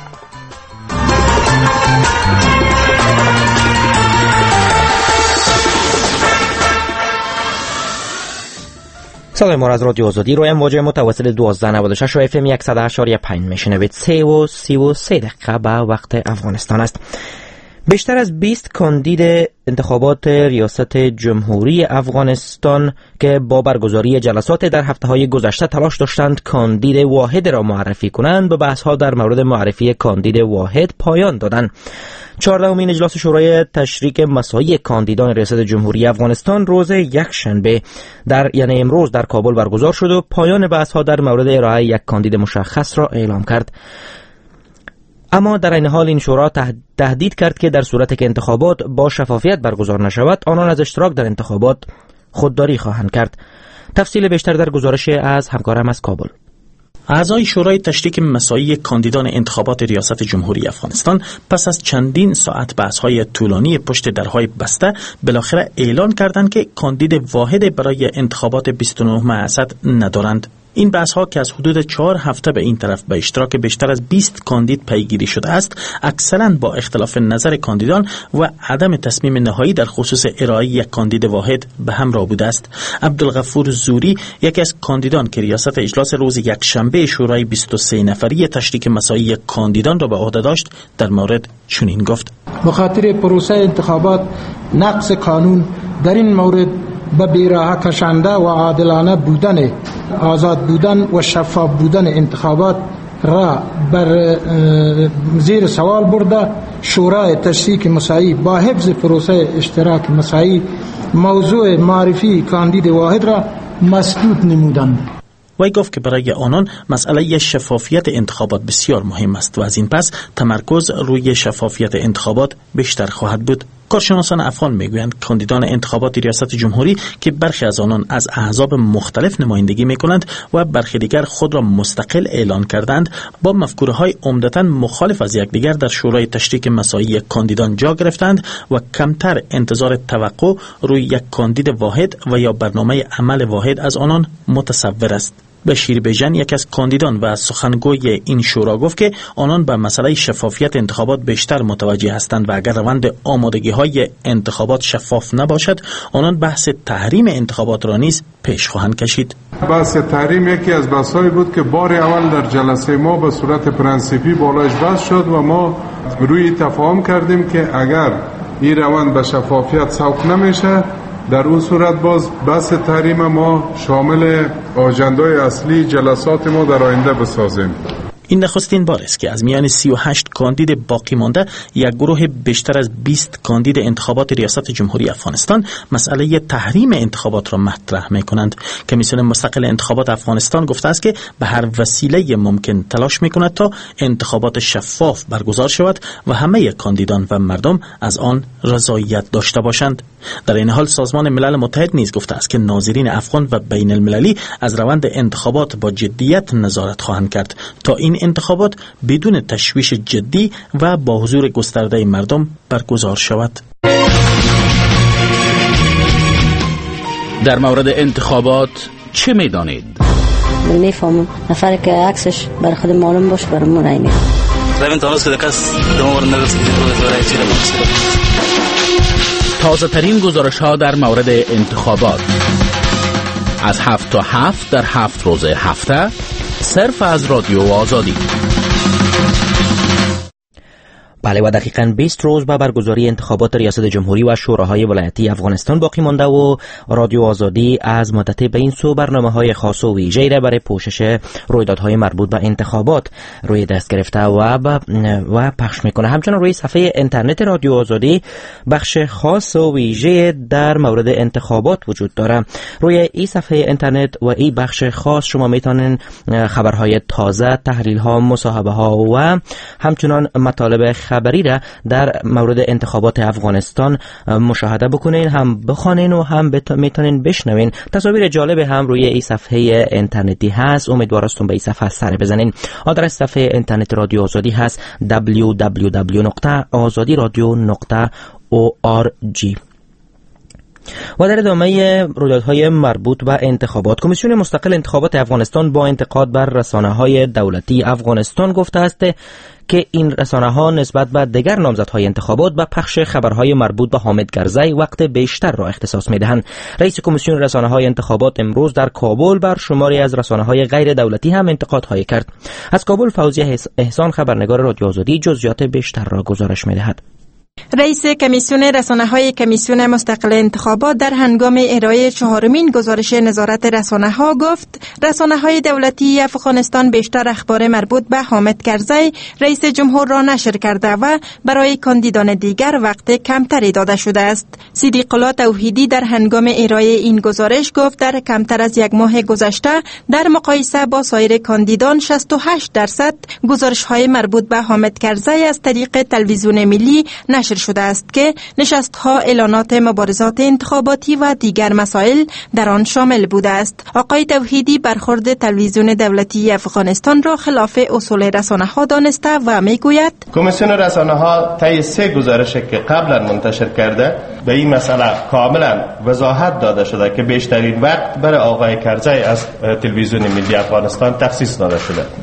صدای ما از رادیو آزادی روی موج متوسط 1296 و FM 108.5 میشنوید. 3:33 به وقت افغانستان است. بیشتر از 20 کاندید انتخابات ریاست جمهوری افغانستان که با برگزاری جلسات در هفته‌های گذشته تلاش داشتند کاندید واحد را معرفی کنند به بحث‌ها در مورد معرفی کاندید واحد پایان دادند. 14مین اجلاس شورای تشریک مساعی کاندیدان ریاست جمهوری افغانستان روز یکشنبه یعنی امروز در کابل برگزار شد و پایان بحث‌ها در مورد ارائه یک کاندید مشخص را اعلام کرد. اما در این حال این شورا تهدید کرد که در صورتی که انتخابات با شفافیت برگزار نشود آنان از اشتراک در انتخابات خودداری خواهند کرد. تفصیل بیشتر در گزارش از همکارم از کابل. اعضای شورای تشریک مساعی کاندیدان انتخابات ریاست جمهوری افغانستان پس از چندین ساعت بحث‌های طولانی پشت درهای بسته بالاخره اعلان کردند که کاندید واحد برای انتخابات 29 اسد ندارند. این بحث‌ها که از حدود 4 هفته به این طرف به اشتراک بیشتر از 20 کاندید پیگیری شده است، اکثراً با اختلاف نظر کاندیدان و عدم تصمیم نهایی در خصوص ارائه یک کاندید واحد به همراه بوده است. عبدالغفور زوری یکی از کاندیدان که ریاست اجلاس روز یکشنبه شورای 23 نفری تشریک مساعی کاندیدان را به عهده داشت در مورد چنین گفت: به خاطر پروسه انتخابات نقض قانون در این مورد به بیراه کشنده و عادلانه بودن، آزاد بودن و شفاف بودن انتخابات را بر زیر سوال برده، شورای تشریک مساعی با حفظ پروسه اشتراک مساعی موضوع معرفی کاندید واحد را مسدود نمودند. وی گفت که برای آنان مسئله شفافیت انتخابات بسیار مهم است و از این پس تمرکز روی شفافیت انتخابات بیشتر خواهد بود. کارشناسان افغان میگویند کاندیدان انتخابات ریاست جمهوری که برخی از آنان از احزاب مختلف نمایندگی میکنند و برخی دیگر خود را مستقل اعلان کردند، با مفکوره‌های عمدتاً مخالف از یکدیگر در شورای تشریک مساعی کاندیدان جا گرفتند و کمتر انتظار توقع روی یک کاندید واحد و یا برنامه عمل واحد از آنان متصور است. بشیر بیژن، یک از کاندیدان و سخنگوی این شورا، گفت که آنان به مسئله شفافیت انتخابات بیشتر متوجه هستند و اگر روند آمادگی‌های انتخابات شفاف نباشد، آنان بحث تحریم انتخابات را نیز پیش خواهند کشید. بحث تحریم یکی از بحث‌هایی بود که بار اول در جلسه ما به صورت پرنسیپی بالایش بحث شد و ما روی تفاهم کردیم که اگر این روند به شفافیت سوق نمیشه، در اون صورت باز بحث تحریم ما شامل آژندای اصلی جلسات ما در آینده بسازیم. این نخستین بار است که از میان 38 کاندید باقی مانده یک گروه بیشتر از 20 کاندید انتخابات ریاست جمهوری افغانستان مسئله تحریم انتخابات را مطرح می‌کنند. کمیسیون مستقل انتخابات افغانستان گفته است که به هر وسیله ممکن تلاش می‌کند تا انتخابات شفاف برگزار شود و همه کاندیدان و مردم از آن رضایت داشته باشند. در این حال سازمان ملل متحد نیز گفته است که ناظرین افغان و بین المللی از روند انتخابات با جدیت نظارت خواهند کرد تا این انتخابات بدون تشویش جدی و با حضور گسترده مردم برگزار شود. در مورد انتخابات چه می‌دانید؟ میفهمم نفر که عکسش بر خود معلوم باشه برای ما رای میده. تازه ترین گزارش ها در مورد انتخابات از 7 تا 7 در 7 روز هفته، صرف از رادیو آزادی. بله، و دقیقاً 20 روز به برگزاری انتخابات ریاست جمهوری و شوراهای ولایتی افغانستان باقی مانده و رادیو آزادی از مدت به این سو برنامه‌های خاص و ویژه‌ای را برای پوشش رویدادهای مربوط به انتخابات روی دست گرفته و پخش میکنه. همچنین روی صفحه اینترنت رادیو آزادی بخش خاص و ویژه در مورد انتخابات وجود داره. روی این صفحه اینترنت و این بخش خاص شما میتونین خبرهای تازه، تحلیل‌ها، مصاحبه‌ها و همچنین مطالب خبری را در مورد انتخابات افغانستان مشاهده بکنین، هم بخوانین و هم میتونین بشنوین. تصاویر جالب هم روی این صفحه اینترنتی هست. امیدوارستون به این صفحه سر بزنین. آدرس صفحه اینترنت رادیو آزادی هست www.azadiradio.org. و در ادامه رویدادهای مربوط به انتخابات، کمیسیون مستقل انتخابات افغانستان با انتقاد بر رسانه‌های دولتی افغانستان گفته است که این رسانه‌ها نسبت به دیگر نامزدهای انتخابات به پخش خبرهای مربوط به حامد کرزی وقت بیشتر را اختصاص می‌دهند. رئیس کمیسیون رسانه‌های انتخابات امروز در کابل بر شماری از رسانه‌های غیر دولتی هم انتقادهای کرد. از کابل فوزیه احسان، خبرنگار رادیو آزادی، جزئیات بیشتر را گزارش می‌دهد. رئیس کمیسیون رسانه‌های کمیسیون مستقل انتخابات در هنگام ارائه 4مین گزارش نظارت رسانه‌ها گفت رسانه‌های دولتی افغانستان بیشتر اخبار مربوط به حامد کرزی رئیس جمهور را نشر کرده و برای کاندیدان دیگر وقت کمتری داده شده است. صدیق الله توحیدی در هنگام ارائه این گزارش گفت در کمتر از یک ماه گذشته در مقایسه با سایر کاندیدان 68% گزارش‌های مربوط به حامد کرزی از طریق تلویزیون ملی نشر شده است که نشست‌ها، اعلانات مبارزات انتخاباتی و دیگر مسائل در آن شامل بوده است. آقای توحیدی برخورد تلویزیون دولتی افغانستان را خلاف اصول رسانه‌ها دانسته و میگوید کمیسیون رسانه‌ها طی 3 گزارش که قبلا منتشر کرده به این مسئله کاملا وضاحت داده شده که بیشترین وقت برای آقای کرزی از تلویزیون ملی افغانستان تخصیص داده شده.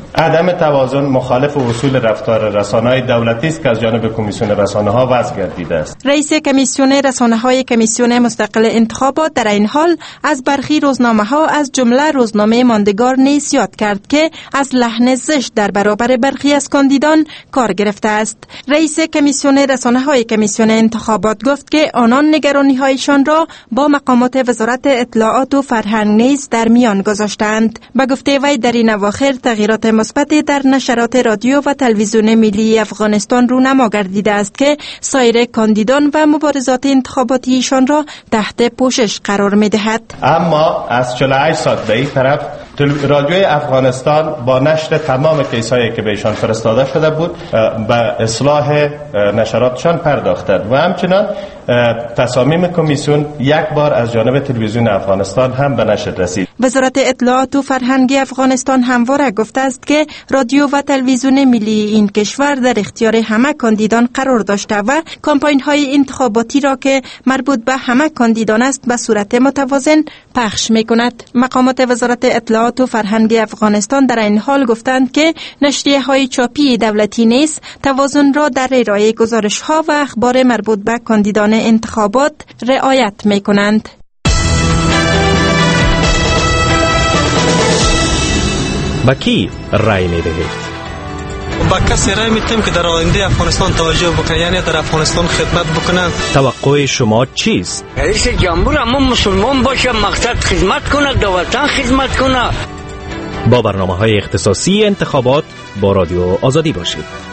عدم توازن مخالف اصول رفتار رسانه‌های دولتی است که از جانب کمیسیون رسانه‌ها وضع گردیده است. رئیس کمیسیون رسانه‌های کمیسیون مستقل انتخابات در این حال از برخی روزنامه‌ها از جمله روزنامه ماندگار نیز یاد کرد که از لحن زشت در برابر برخی از کاندیدان کار گرفته است. رئیس کمیسیون رسانه‌های کمیسیون انتخابات گفت که آنان نگرانی‌هایشان را با مقامات وزارت اطلاعات و فرهنگ نیز در میان گذاشتند. به گفته وی در این اواخر تغییرات مثبتی در نشرات رادیو و تلویزیون ملی افغانستان رونما گردیده است که سایر کاندیدان و مبارزات انتخاباتی ایشان را تحت پوشش قرار می‌دهد. اما از 48 ساعت به این طرف رادیوی افغانستان با نشر تمام کیس‌هایی که به ایشان فرستاده شده بود به اصلاح نشراتشان پرداختند و همچنان تصامیم کمیسیون یک بار از جانب تلویزیون افغانستان هم به نشر رسید. وزارت اطلاعات و فرهنگ افغانستان همواره گفته است که رادیو و تلویزیون ملی این کشور در اختیار همه کاندیدان قرار داشته و کمپاین‌های انتخاباتی را که مربوط به همه کاندیدان است به صورت متوازن پخش می‌کند. مقامات وزارت اطلاعات و فرهنگ افغانستان در این حال گفتند که نشریه‌های چاپی دولتی نیز توازن را در ارائه گزارش‌ها و اخبار مربوط به کاندیدان انتخابات رعایت می‌کنند. با کی رای می‌دهید؟ با کسی رای می‌دیم که در آینده افغانستان توجه بکنه، یعنی در افغانستان خدمت بکنه. توقع شما چیست؟ رئیس جمهور اما مسلمان باشه، مقصد خدمت کنه، دو وطن خدمت کنه. با برنامه‌های اختصاصی انتخابات با رادیو آزادی باشید.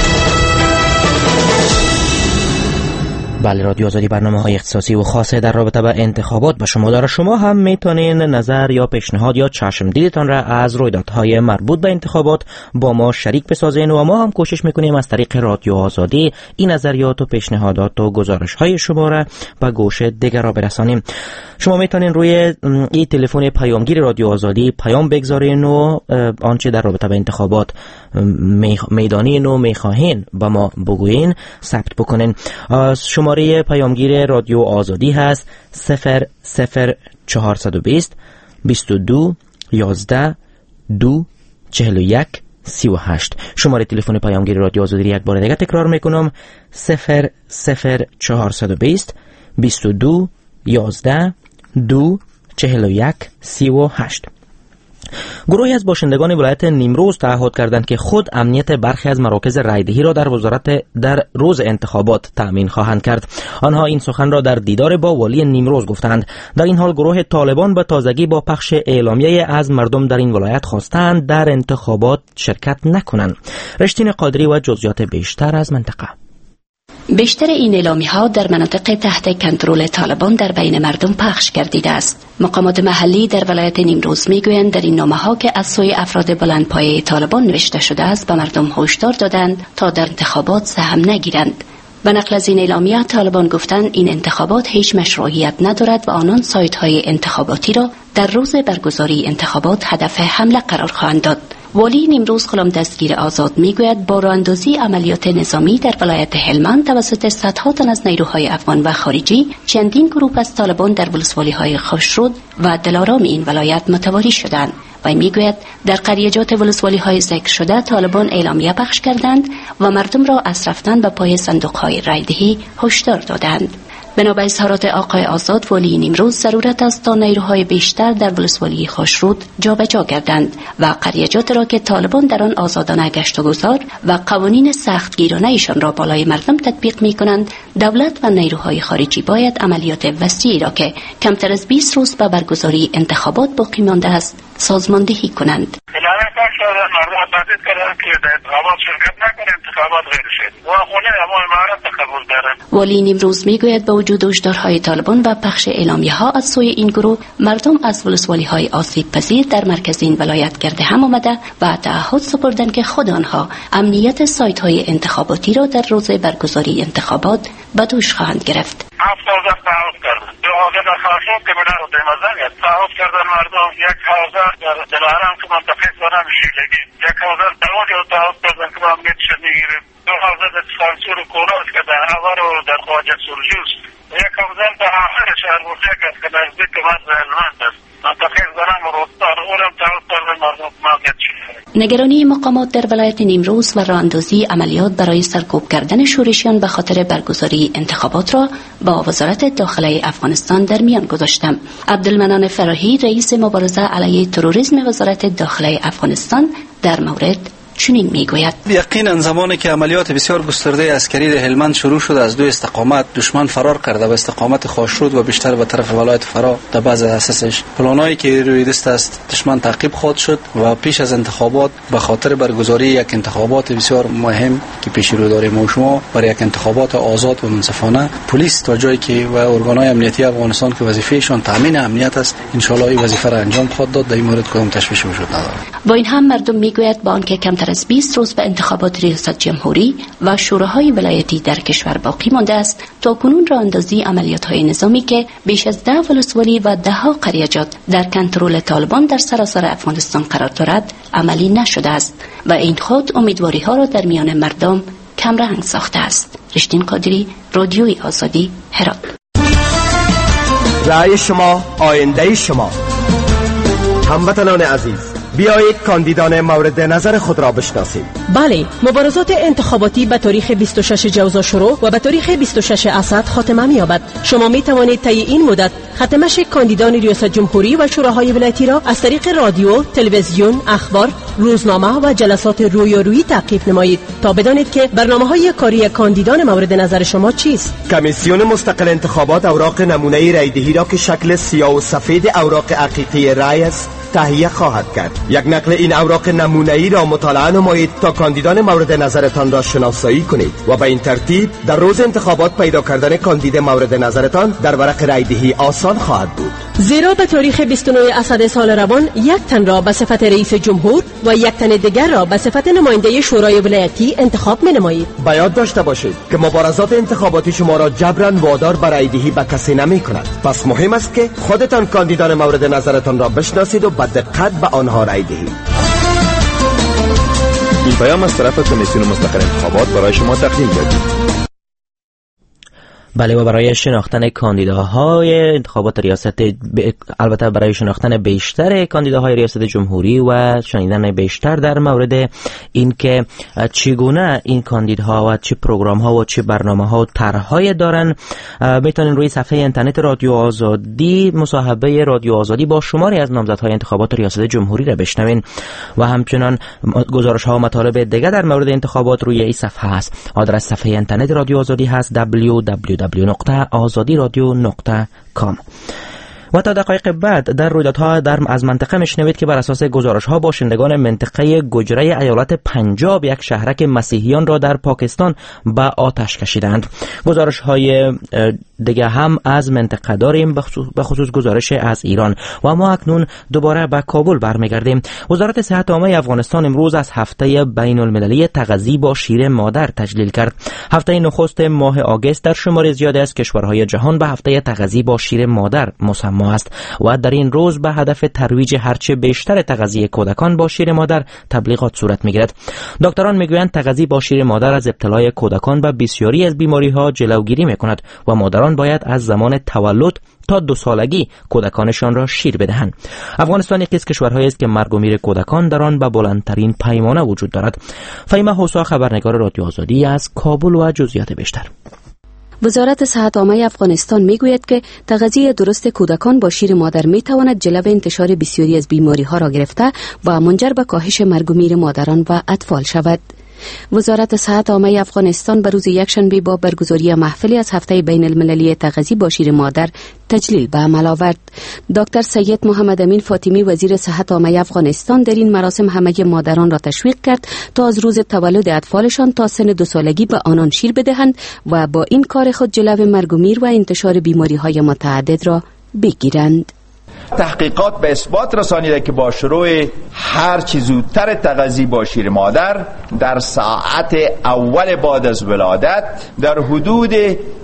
بله، رادیو آزادی برنامه‌های اختصاصی و خاصه در رابطه با انتخابات به شما داره. شما هم میتونین نظر یا پیشنهاد یا چشم دیدتان را از رویدادهای مربوط به انتخابات با ما شریک بسازین و ما هم کوشش میکنیم از طریق رادیو آزادی این نظریات و پیشنهادات و گزارش‌های شما را به گوش دیگران برسانیم. شما میتونین روی این تلفن پیامگیر رادیو آزادی پیام بگذارین و آنچه در رابطه با انتخابات میدانین و میخواهین با ما بگوین ثبت بکنین. شماره پیامگیر رادیو آزادی هست 00420 22 11 2 41 38. شماره تلفن پیامگیر رادیو آزادی یک بار دیگه تکرار میکنم 00420 22 11 2 41 38. گروهی از باشندگان ولایت نیمروز تعهد کردند که خود امنیت برخی از مراکز رایدهی را در روز انتخابات تأمین خواهند کرد. آنها این سخن را در دیدار با والی نیمروز گفتند. در این حال گروه طالبان به تازگی با پخش اعلامیه از مردم در این ولایت خواستند در انتخابات شرکت نکنند. رشتین قادری و جزئیات بیشتر از منطقه. بیشتر این اعلامیه‌ها در مناطق تحت کنترل طالبان در بین مردم پخش گردیده است. مقامات محلی در ولایت نیمروز میگویند در این نامه‌ها که از سوی افراد بلندپایه طالبان نوشته شده است به مردم هشدار دادند تا در انتخابات سهم نگیرند. به نقل از این اعلامیه طالبان گفتند این انتخابات هیچ مشروعیت ندارد و آنان سایت‌های انتخاباتی را در روز برگزاری انتخابات هدف حمله قرار خواهند داد. والی نیمروز غلام دستگیر آزاد میگوید با راه‌اندازی عملیات نظامی در ولایت هلمند توسط صدها تن از نیروهای افغان و خارجی چندین گروه از طالبان در ولسوالی‌های خاشرود و دلارام این ولایت متواری شدند. و میگوید در قریجات ولسوالی‌های ذکر شده طالبان اعلامیه پخش کردند و مردم را از رفتن به پای صندوق‌های رایدهی هشدار دادند. بنا به اظهارات آقای آزاد، والی نیمروز ضرورت است تا نیروهای بیشتر در ولسوالی خاشرود جابجا گردند و قریجات را که طالبان در آن آزادانه گشت و گذار و قوانین سختگیرانه ایشان را بالای مردم تطبیق می‌کنند، دولت و نیروهای خارجی باید عملیات وسیعی را که کمتر از 20 روز به برگزاری انتخابات باقی مانده است سازماندهی کنند. مردم تهدید کردند که در انتخابات شرکت نکنند، انتخابات غیر شد و خونه اما امارت قبول دارند. والی نیمروز میگوید با وجود هشدارهای طالبان و پخش اعلامیه‌ها از سوی این گروه، مردم از ولسوالی‌های آسیب پذیر در مرکز این ولایت گرد هم آمده و تعهد سپردند که خود آنها امنیت سایت‌های انتخاباتی را در روز برگزاری انتخابات به دوش خواهند گرفت. 7,000 تعهد کردند. 2,000 در خاشرود که می‌دن و دیمزن تعهد کردن مردم، 1,000 در دلارام که منطقه زنان شیلگی، 1,000 دعوت و تعهد کردن که ما امنیت شد می‌گیریم، 2,000 در سانسور و کوراس که در هوار و در خواجه سرجوز، 1,000 در آخر شهر بوزیک است که نزدیک مرز هلمند است، منطقه زنان و روستان اونم تعهد کردن مردم ممنوعیت شده. نگرانی مقامات در ولایت نیمروز و راه اندازی عملیات برای سرکوب کردن شورشیان به خاطر برگزاری انتخابات را با وزارت داخله افغانستان در میان گذاشتم. عبدالمنان فراهی رئیس مبارزه علیه تروریسم وزارت داخله افغانستان در مورد چنین میگوید: یقینا زمانی که عملیات بسیار گسترده عسکری در هلمند شروع شد، از دو استقامت دشمن فرار کرده و استقامت خاشرود و بیشتر به طرف ولایت فرا در بعض اساسش پلانایی که روی دست است دشمن تعقیب خواهد شد و پیش از انتخابات به خاطر برگزاری یک انتخابات بسیار مهم که پیش رو داریم و شما برای یک انتخابات آزاد و منصفانه پلیس تا جایی که و ارگانهای امنیتی افغانستان که وظیفهشان تامین امنیت است ان شاء الله این وظیفه را انجام خواهد داد. در این مورد کدام تشویش وجود ندارد. با این هم مردم میگوید با آنکه کمتر از 20 روز به انتخابات ریاست جمهوری و شوراهای ولایتی در کشور باقی مانده است، تا کنون راه اندازی عملیات‌های نظامی که بیش از 10 ولسوالی و 10 قریه‌جات در کنترل طالبان در سراسر افغانستان قرار دارد عملی نشده است و این خود امیدواری‌ها را در میان مردم کمرنگ ساخته است. رشدین قادری، رادیوی آزادی، هرات. رأی شما آینده شما. هموطنان عزیز، بیایید کاندیدان مورد نظر خود را بشناسیم. بله، مبارزات انتخاباتی به تاریخ 26 جوزا شروع و به تاریخ 26 اسد خاتمه می‌یابد. شما می توانید طی این مدت ختمش کاندیدان ریاست جمهوری و شوراهای ولایتی را از طریق رادیو، تلویزیون، اخبار، روزنامه و جلسات رویارویی تعقیب نمایید تا بدانید که برنامه‌های کاری کاندیدان مورد نظر شما چیست. کمیسیون مستقل انتخابات اوراق نمونه رایدهی را که شکل سیاه و سفید اوراق حقیقی رای است تهیه خواهد کرد. یک نقل این اوراق نمونه‌ای را مطالعه نمایید تا کاندیدان مورد نظرتان را شناسایی کنید و به این ترتیب در روز انتخابات پیدا کردن کاندید مورد نظرتان در ورق رایدهی آسان خواهد بود. زیرا به تاریخ 29 اسد سال روان یک تن را به صفت رئیس جمهور و یک تن دیگر را به صفت نماینده شورای ولایتی انتخاب می‌نمایید. به یاد داشته باشید که مبارزات انتخاباتی شما را جبراً وادار به رایدهی به کسی نمی‌کند. پس مهم است که خودتان کاندیدان مورد نظرتان را بشناسید و به دقت به آنها رای دهید. این پیام از طرف کمیسیون مستقل انتخابات برای شما تقدیم شد. بله، و برای شناختن کاندیداهای انتخابات ریاست البته برای شناختن بیشتر کاندیداهای ریاست جمهوری و شنیدن بیشتر در مورد اینکه چگونه این کاندیدها و چه پروگرام‌ها و چه برنامه‌ها و طرح‌های دارن، میتونین روی صفحه اینترنت رادیو آزادی مصاحبه رادیو آزادی با شماری از نامزدهای انتخابات ریاست جمهوری را بشنوین و همچنان گزارش‌ها و مطالب دیگر در مورد انتخابات روی این صفحه هست. آدرس صفحه اینترنت رادیو آزادی هست www.azadiradio.com. و تا دقایق بعد در رویدادها از منطقه میشنوید که بر اساس گزارش‌ها باشندگان منطقه گجره ایالت پنجاب یک شهرک مسیحیان را در پاکستان به آتش کشیدند. گزارش‌های دیگه هم از منطقه داریم، به خصوص گزارش از ایران. و ما اکنون دوباره به کابل برمیگردیم. وزارت صحت عامه افغانستان امروز از هفته بین المللی تغذیه با شیر مادر تجلیل کرد. هفته نخست ماه آگوست در شمار زیاد از کشورهای جهان به هفته تغذیه با شیر مادر مسمى است و در این روز به هدف ترویج هرچه بیشتر تغذیه کودکان با شیر مادر تبلیغات صورت میگیرد. دکتران میگویند تغذیه با شیر مادر از ابتلای کودکان به بسیاری از بیماری‌ها جلوگیری میکند و مادران باید از زمان تولد تا 2 سالگی کودکانشان را شیر بدهند. افغانستان یکی از کشورهایی است که مرگ و میر کودکان در آن به بلندترین پیمانه وجود دارد. فهیمه حوسا، خبرنگار رادیو آزادی از کابل و جزئیات بیشتر. وزارت صحت عامه افغانستان میگوید که تغذیه درست کودکان با شیر مادر میتواند جلب انتشار بسیاری از بیماری‌ها را گرفته و منجر به کاهش مرگ و میر مادران و اطفال شود. وزارت صحت عامه افغانستان به روز یکشنبه با برگزاری محفلی از هفته بین المللی تغذیه با شیر مادر تجلیل به عمل آورد. دکتر سید محمد امین فاطمی وزیر صحت عامه افغانستان در این مراسم همه مادران را تشویق کرد تا از روز تولد اطفالشان تا سن 2 سالگی به آنان شیر بدهند و با این کار خود جلو مرگ و میر و انتشار بیماری‌های متعدد را بگیرند. تحقیقات به اثبات رسانیده که با شروع هر چه زودتر تغذیه با شیر مادر در ساعت اول بعد از ولادت در حدود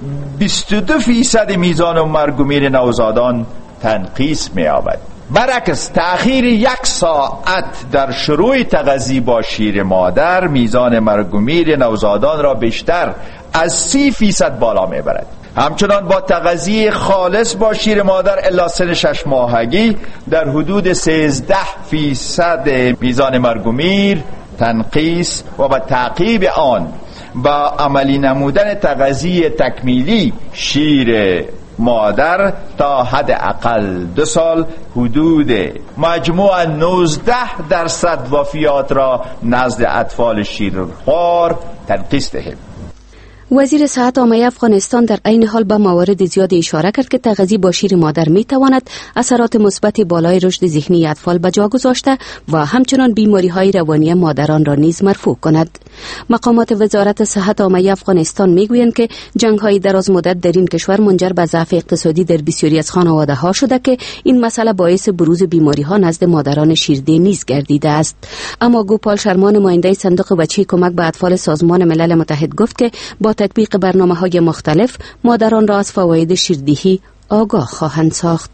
22% میزان مرگ و میر نوزادان تنقیص می‌یابد. برعکس تأخیر 1 ساعت در شروع تغذیه با شیر مادر میزان مرگ و میر نوزادان را بیشتر از 30% بالا میبرد. همچنان با تغذیه خالص با شیر مادر الی سن 6 ماهگی در حدود 13% میزان مرگ و میر تنقیص و با تعقیب آن با عملی نمودن تغذیه تکمیلی شیر مادر تا حد اقل 2 سال حدود مجموع 19% وفیات را نزد اطفال شیرخوار تنقیص دهیم. وزیر صحت عامه افغانستان در عین حال به موارد زیاد اشاره کرد که تغذیه با شیر مادر می تواند اثرات مثبت بالای رشد ذهنی اطفال به جا گذاشته و همچنان بیماری های روانی مادران را نیز مرفوع کند. مقامات وزارت صحت عامه افغانستان می گویند که جنگ های دراز مدت در این کشور منجر به ضعف اقتصادی در بسیاری از خانواده ها شده که این مسئله باعث بروز بیماری ها نزد مادران شیرده نیز گردیده است. اما گوپال شرما نماینده صندوق بچه کمک به اطفال سازمان ملل متحد گفت که با تطبیق برنامه‌های مختلف مادران را از فواید شیردهی آگاه خواهند ساخت.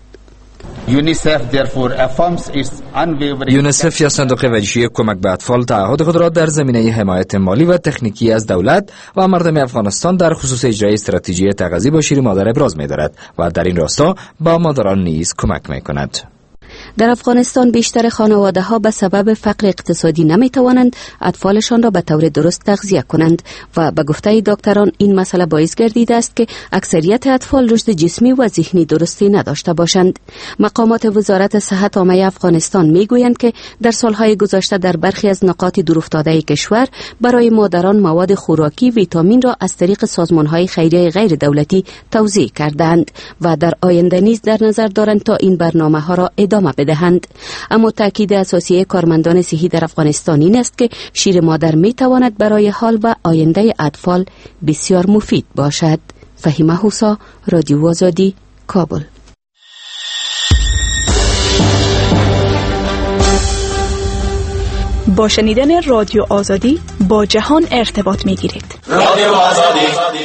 یونیسف یا صندوق وجهی کمک به اطفال تعهد خود را در زمینه حمایت مالی و تکنیکی از دولت و مردم افغانستان در خصوص اجرای استراتژی تغذیه با شیر مادر ابراز می‌دارد و در این راستا با مادران نیز کمک می‌کند. در افغانستان بیشتر خانواده ها به سبب فقر اقتصادی نمی توانند اطفالشان را به طور درست تغذیه کنند و به گفته دکتران این مسئله باعث گردیده است که اکثریت اطفال رشد جسمی و ذهنی درستی نداشته باشند. مقامات وزارت صحت عامه افغانستان می گویند که در سالهای گذشته در برخی از نقاط دورافتاده کشور برای مادران مواد خوراکی ویتامین را از طریق سازمان‌های خیریه غیر دولتی توزیع کردند و در آینده نیز در نظر دارند تا این برنامه‌ها را ادامه بدهند. اما تاکید اساسی کارمندان صحی در افغانستان این است که شیر مادر می تواند برای حال و آینده اطفال بسیار مفید باشد. فهیمه حوسا، رادیو آزادی، کابل. با شنیدن رادیو آزادی با جهان ارتباط می گیرید. رادیو آزادی.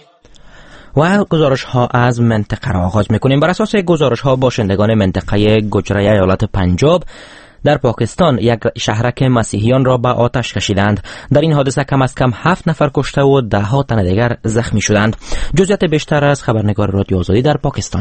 و گزارش ها از منطقه را آغاز میکنیم. بر اساس گزارش ها باشندگان منطقه گجره ایالت پنجاب در پاکستان یک شهرک مسیحیان را به آتش کشیدند. در این حادثه کم از کم 7 نفر کشته و 10 تن دیگر زخمی شدند. جزئیات بیشتر از خبرنگار رادیو آزادی در پاکستان.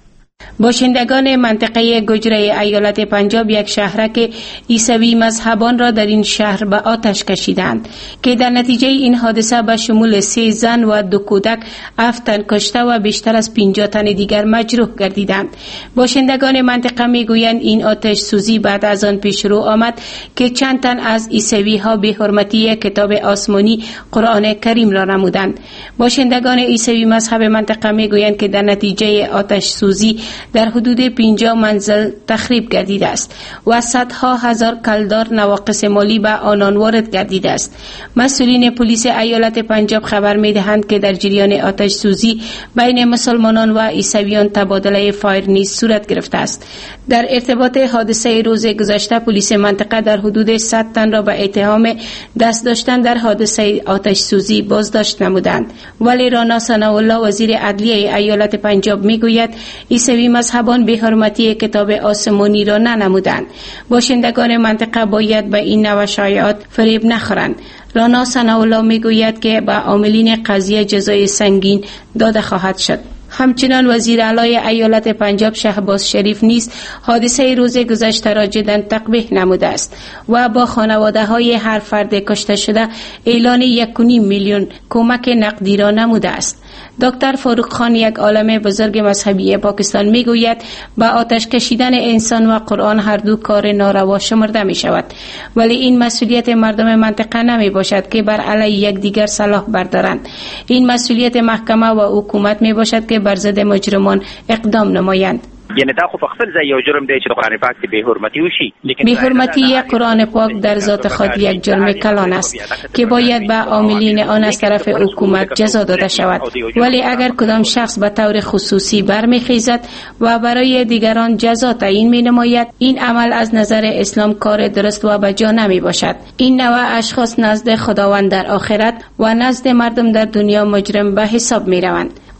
باشندگان منطقه گجره ایالت پنجاب یک شهرک عیسوی مذهبان را در این شهر به آتش کشیدند که در نتیجه این حادثه به شمول 3 زن و 2 کودک 7 تن کشته و بیشتر از 50 تن دیگر مجروح گردیدند. باشندگان منطقه میگویند این آتش سوزی بعد از آن پیش رو آمد که چند تن از عیسوی ها به حرمتی کتاب آسمانی قرآن کریم را نمودند. باشندگان عیسوی مذهب منطقه میگویند که در نتیجه آتش سوزی در حدود 50 منزل تخریب گردیده است و صدها هزار کلدار نواقص مالی به آنان وارد گردیده است. مسئولین پلیس ایالت پنجاب خبر می‌دهند که در جریان آتش سوزی بین مسلمانان و عیسویان تبادله فایر نیز صورت گرفته است. در ارتباط حادثه روز گذشته پلیس منطقه در حدود 100 تن را به اتهام دست داشتن در حادثه آتش سوزی بازداشت نمودند. ولی رانا ثناءالله وزیر عدلیه ایالت پنجاب میگوید عیسوی مذهبان به حرمتی کتاب آسمانی را ننمودند. باشندگان منطقه باید به این نوع شایعات فریب نخورند. رانا ثناءالله میگوید که به عاملین قضیه جزای سنگین داده خواهد شد. همچنان وزیر اعلی ایالت پنجاب شهباز شریف نیز حادثه روز گذشته را جداً تقبیح نموده است و با خانواده های هر فرد کشته شده اعلان 1.5 میلیون کمک نقدی را نموده است. دکتر فاروق خان یک عالم بزرگ مذهبی پاکستان میگوید با آتش کشیدن انسان و قرآن هر دو کار ناروا شمرده می شود، ولی این مسئولیت مردم منطقه نمی باشد که بر علیه یکدیگر سلاح بردارند. این مسئولیت محکمه و حکومت می باشد که بر ضد مجرمان اقدام نمایند. یعنی دا خو خپل ځای یو جرم دی چې د قرآن پاک به حرمتی وشي، لیکن به حرمتی قرآن پاک در ذات خود یک جرم کلان است که باید به عاملین آن از طرف حکومت جزا داده شود. ولی اگر کدام شخص به طور خصوصی برمیخیزد و برای دیگران جزا تعیین می نماید، این عمل از نظر اسلام کار درست و بجا نمی باشد. این نوع اشخاص نزد خداوند در آخرت و نزد مردم در دنیا مجرم به حساب می روند.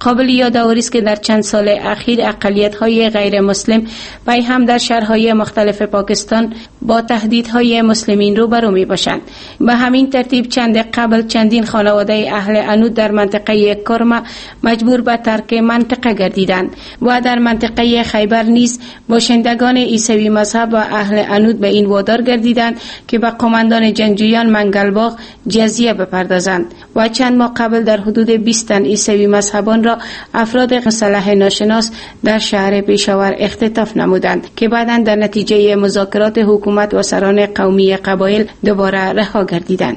قابل یادآوری است که در چند سال اخیر اقلیت‌های غیر مسلم و هم در شهرهای مختلف پاکستان با تهدیدهای مسلمین روبرو می‌باشند. به همین ترتیب چندین خانواده اهل عنود در منطقه کرما مجبور به ترک منطقه گردیدند و در منطقه خیبر نیز باشندگان عیسوی مذهب و اهل عنود به این وادار گردیدند که به قماندان جنگجویان منگلباغ جزیه بپردازند و چند ماه قبل در حدود 20 تن عیسوی مذهبان را افراد مسلح ناشناس در شهر پشاور اختطاف نمودند که بعداً در نتیجه مذاکرات حکومت و سران قومی قبایل دوباره رها گردیدند.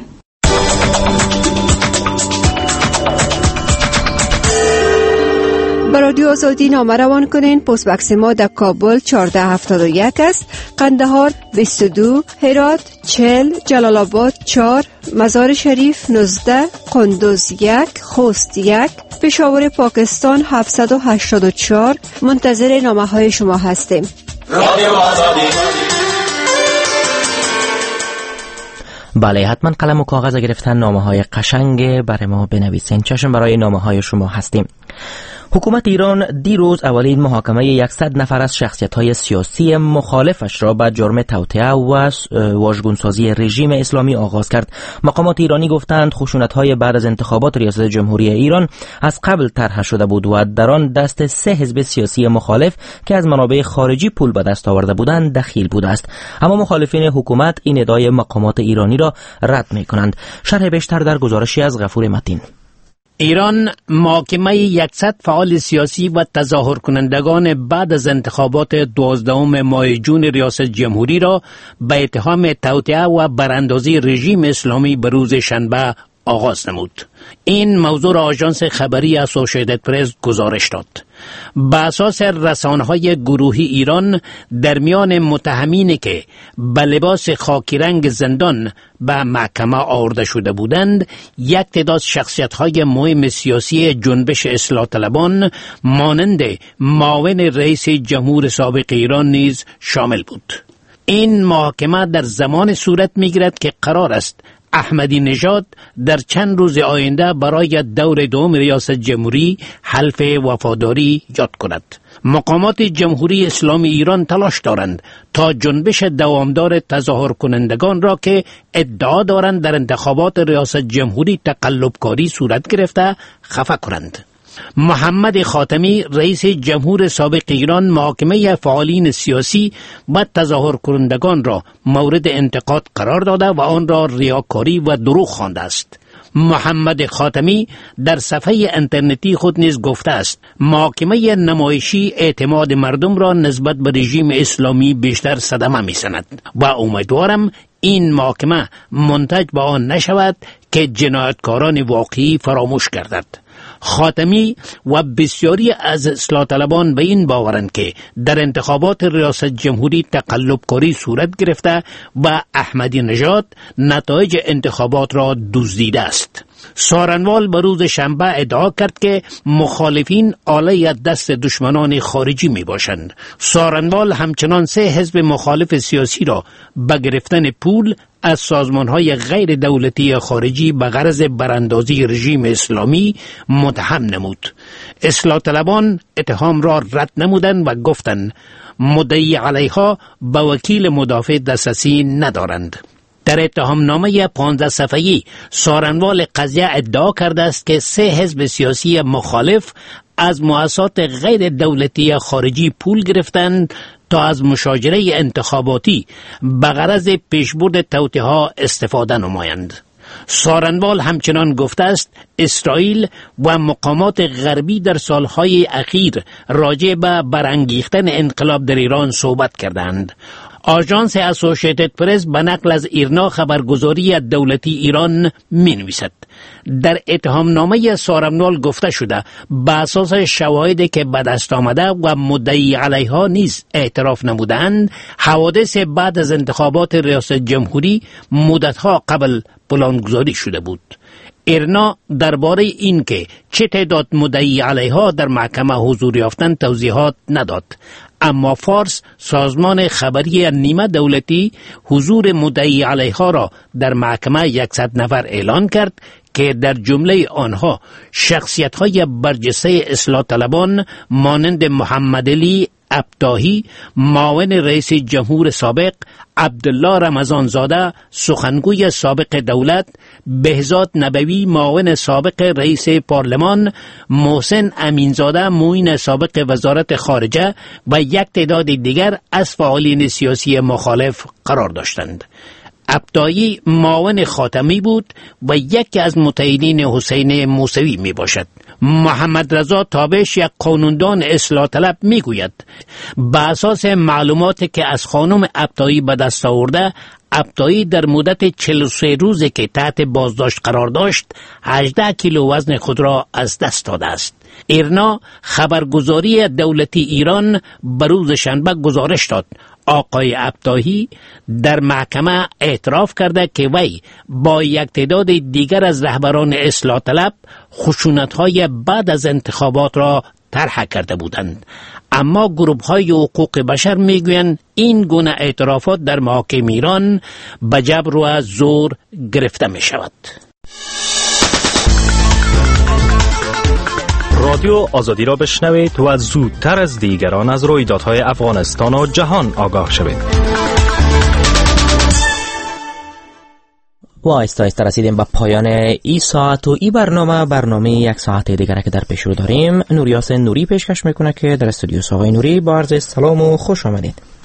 با رادیو آزادی نامه روان کنین. پست بکس ما در کابل 1471 است، قندهار 22، هرات 40، جلال آباد 4، مزار شریف 19، قندوز 1، خوست 1، پشاور پاکستان 784. منتظر نامه های شما هستیم. رادیو آزادی. بله، حتما قلم و کاغذ گرفتن نامه های قشنگ برای ما بنویسین. چشم برای نامه های شما هستیم. حکومت ایران دیروز اولین محاکمه 100 نفر از شخصیت‌های سیاسی مخالفش را به جرم توطئه و واژگونسازی رژیم اسلامی آغاز کرد. مقامات ایرانی گفتند خشونت‌های بعد از انتخابات ریاست جمهوری ایران از قبل طرح شده بود و در آن دست 3 حزب سیاسی مخالف که از منابع خارجی پول به دست آورده بودند دخیل بوده است. اما مخالفین حکومت این ادعای مقامات ایرانی را رد می‌کنند. شرح بیشتر در گزارشی از غفور متین. ایران محاکمه 100 فعال سیاسی و تظاهر کنندگان بعد از انتخابات 12 ماه جون ریاست جمهوری را به اتهام توطئه و براندازی رژیم اسلامی به روز شنبه آغاز نمود. این موضوع را آژانس خبری اسوسییتد پرس گزارش داد. به اساس رسانه‌های گروهی ایران، در میان متهمینی که به لباس خاکی رنگ زندان به محکمه آورده شده بودند، یک تعداد شخصیت‌های مهم سیاسی جنبش اصلاح طلبان مانند معاون رئیس جمهور سابق ایران نیز شامل بود. این محاکمه در زمان صورت می‌گیرد که قرار است احمدی نژاد در چند روز آینده برای دور دوم ریاست جمهوری حلف وفاداری یاد کند. مقامات جمهوری اسلامی ایران تلاش دارند تا جنبش دوامدار تظاهر کنندگان را که ادعا دارند در انتخابات ریاست جمهوری تقلبکاری صورت گرفته خفه کنند. محمد خاتمی رئیس جمهور سابق ایران محاکمه فعالین سیاسی و تظاهر کنندگان را مورد انتقاد قرار داده و آن را ریاکاری و دروغ خوانده است. محمد خاتمی در صفحه اینترنتی خود نیز گفته است محاکمه نمایشی اعتماد مردم را نسبت به رژیم اسلامی بیشتر صدمه می‌زند و امیدوارم این محاکمه منتج به آن نشود که جنایتکاران واقعی فراموش گردد. خاتمی و بسیاری از اصلاح طلبان به این باورند که در انتخابات ریاست جمهوری تقلبکاری صورت گرفته و احمدی نژاد نتایج انتخابات را دزدیده است. سارنوال به روز شنبه ادعا کرد که مخالفین آله دست دشمنان خارجی می باشند. سارنوال همچنان 3 حزب مخالف سیاسی را به گرفتن پول از سازمان‌های غیر دولتی خارجی به غرض براندازی رژیم اسلامی متهم نمود. اصلاح طلبان اتهام را رد نمودند و گفتند مدعی علیها به وکیل مدافع دسترسی ندارند. در اتهامنامه 15 صفحه‌ای سارنوال قضیه ادعا کرده است که 3 حزب سیاسی مخالف از مؤسسات غیر دولتی خارجی پول گرفتند تا از مشاجره انتخاباتی به غرض پیشبرد توطئه‌ها استفاده نمایند. سارنوال همچنان گفته است اسرائیل و مقامات غربی در سالهای اخیر راجع به برانگیختن انقلاب در ایران صحبت کردند. آژانس اسوسییتد پرس به نقل از ایرنا خبرگزاری دولتی ایران می‌نویسد در اتهامنامه سارنوال گفته شده به اساس شواهدی که به دست آمده و مدعی علیها نیز اعتراف نمودند، حوادث بعد از انتخابات ریاست جمهوری مدتها قبل پلانگذاری شده بود. ایرنا درباره این که چه تعداد مدعی علیها در محکمه حضور یافتند توضیحات نداد، اما فارس سازمان خبری نیمه دولتی حضور مدعی علیها را در محکمه 100 نفر اعلان کرد که در جمله آنها شخصیت‌های برجسته اصلاح طلبان مانند محمد علی ابطاحی معاون رئیس جمهور سابق، عبدالله رمضانزاده سخنگوی سابق دولت، بهزاد نبوی معاون سابق رئیس پارلمان، محسن امینزاده معین سابق وزارت خارجه و یک تعداد دیگر از فعالین سیاسی مخالف قرار داشتند. ابطاحی معاون خاتمی بود و یکی از متحدین حسین موسوی می باشد. محمد رضا تابش یک قانوندان اصلاح طلب می گوید به اساس معلوماتی که از خانم ابطاحی به دست آورده، ابطاحی در مدت 43 روزی که تحت بازداشت قرار داشت 18 کیلو وزن خود را از دست داده است. ایرنا خبرگزاری دولتی ایران به روز شنبه گزارش داد آقای ابطاحی در محکمه اعتراف کرده که وی با یک تعداد دیگر از رهبران اصلاح طلب خشونت‌های بعد از انتخابات را طرح کرده بودند، اما گروه‌های حقوق بشر میگویند این گونه اعترافات در محاکم ایران به جبر و زور گرفته می شود. رادیو آزادی را بشنوید و زودتر از دیگران از رویدادهای افغانستان و جهان آگاه شوید. و آهسته رسیدیم به پایان این ساعت و این برنامه یک ساعت دیگر که در پیش رو داریم. نوریاس نوری پیشکش میکنه که در استودیو آقای نوری با عرض سلام و خوش آمدید.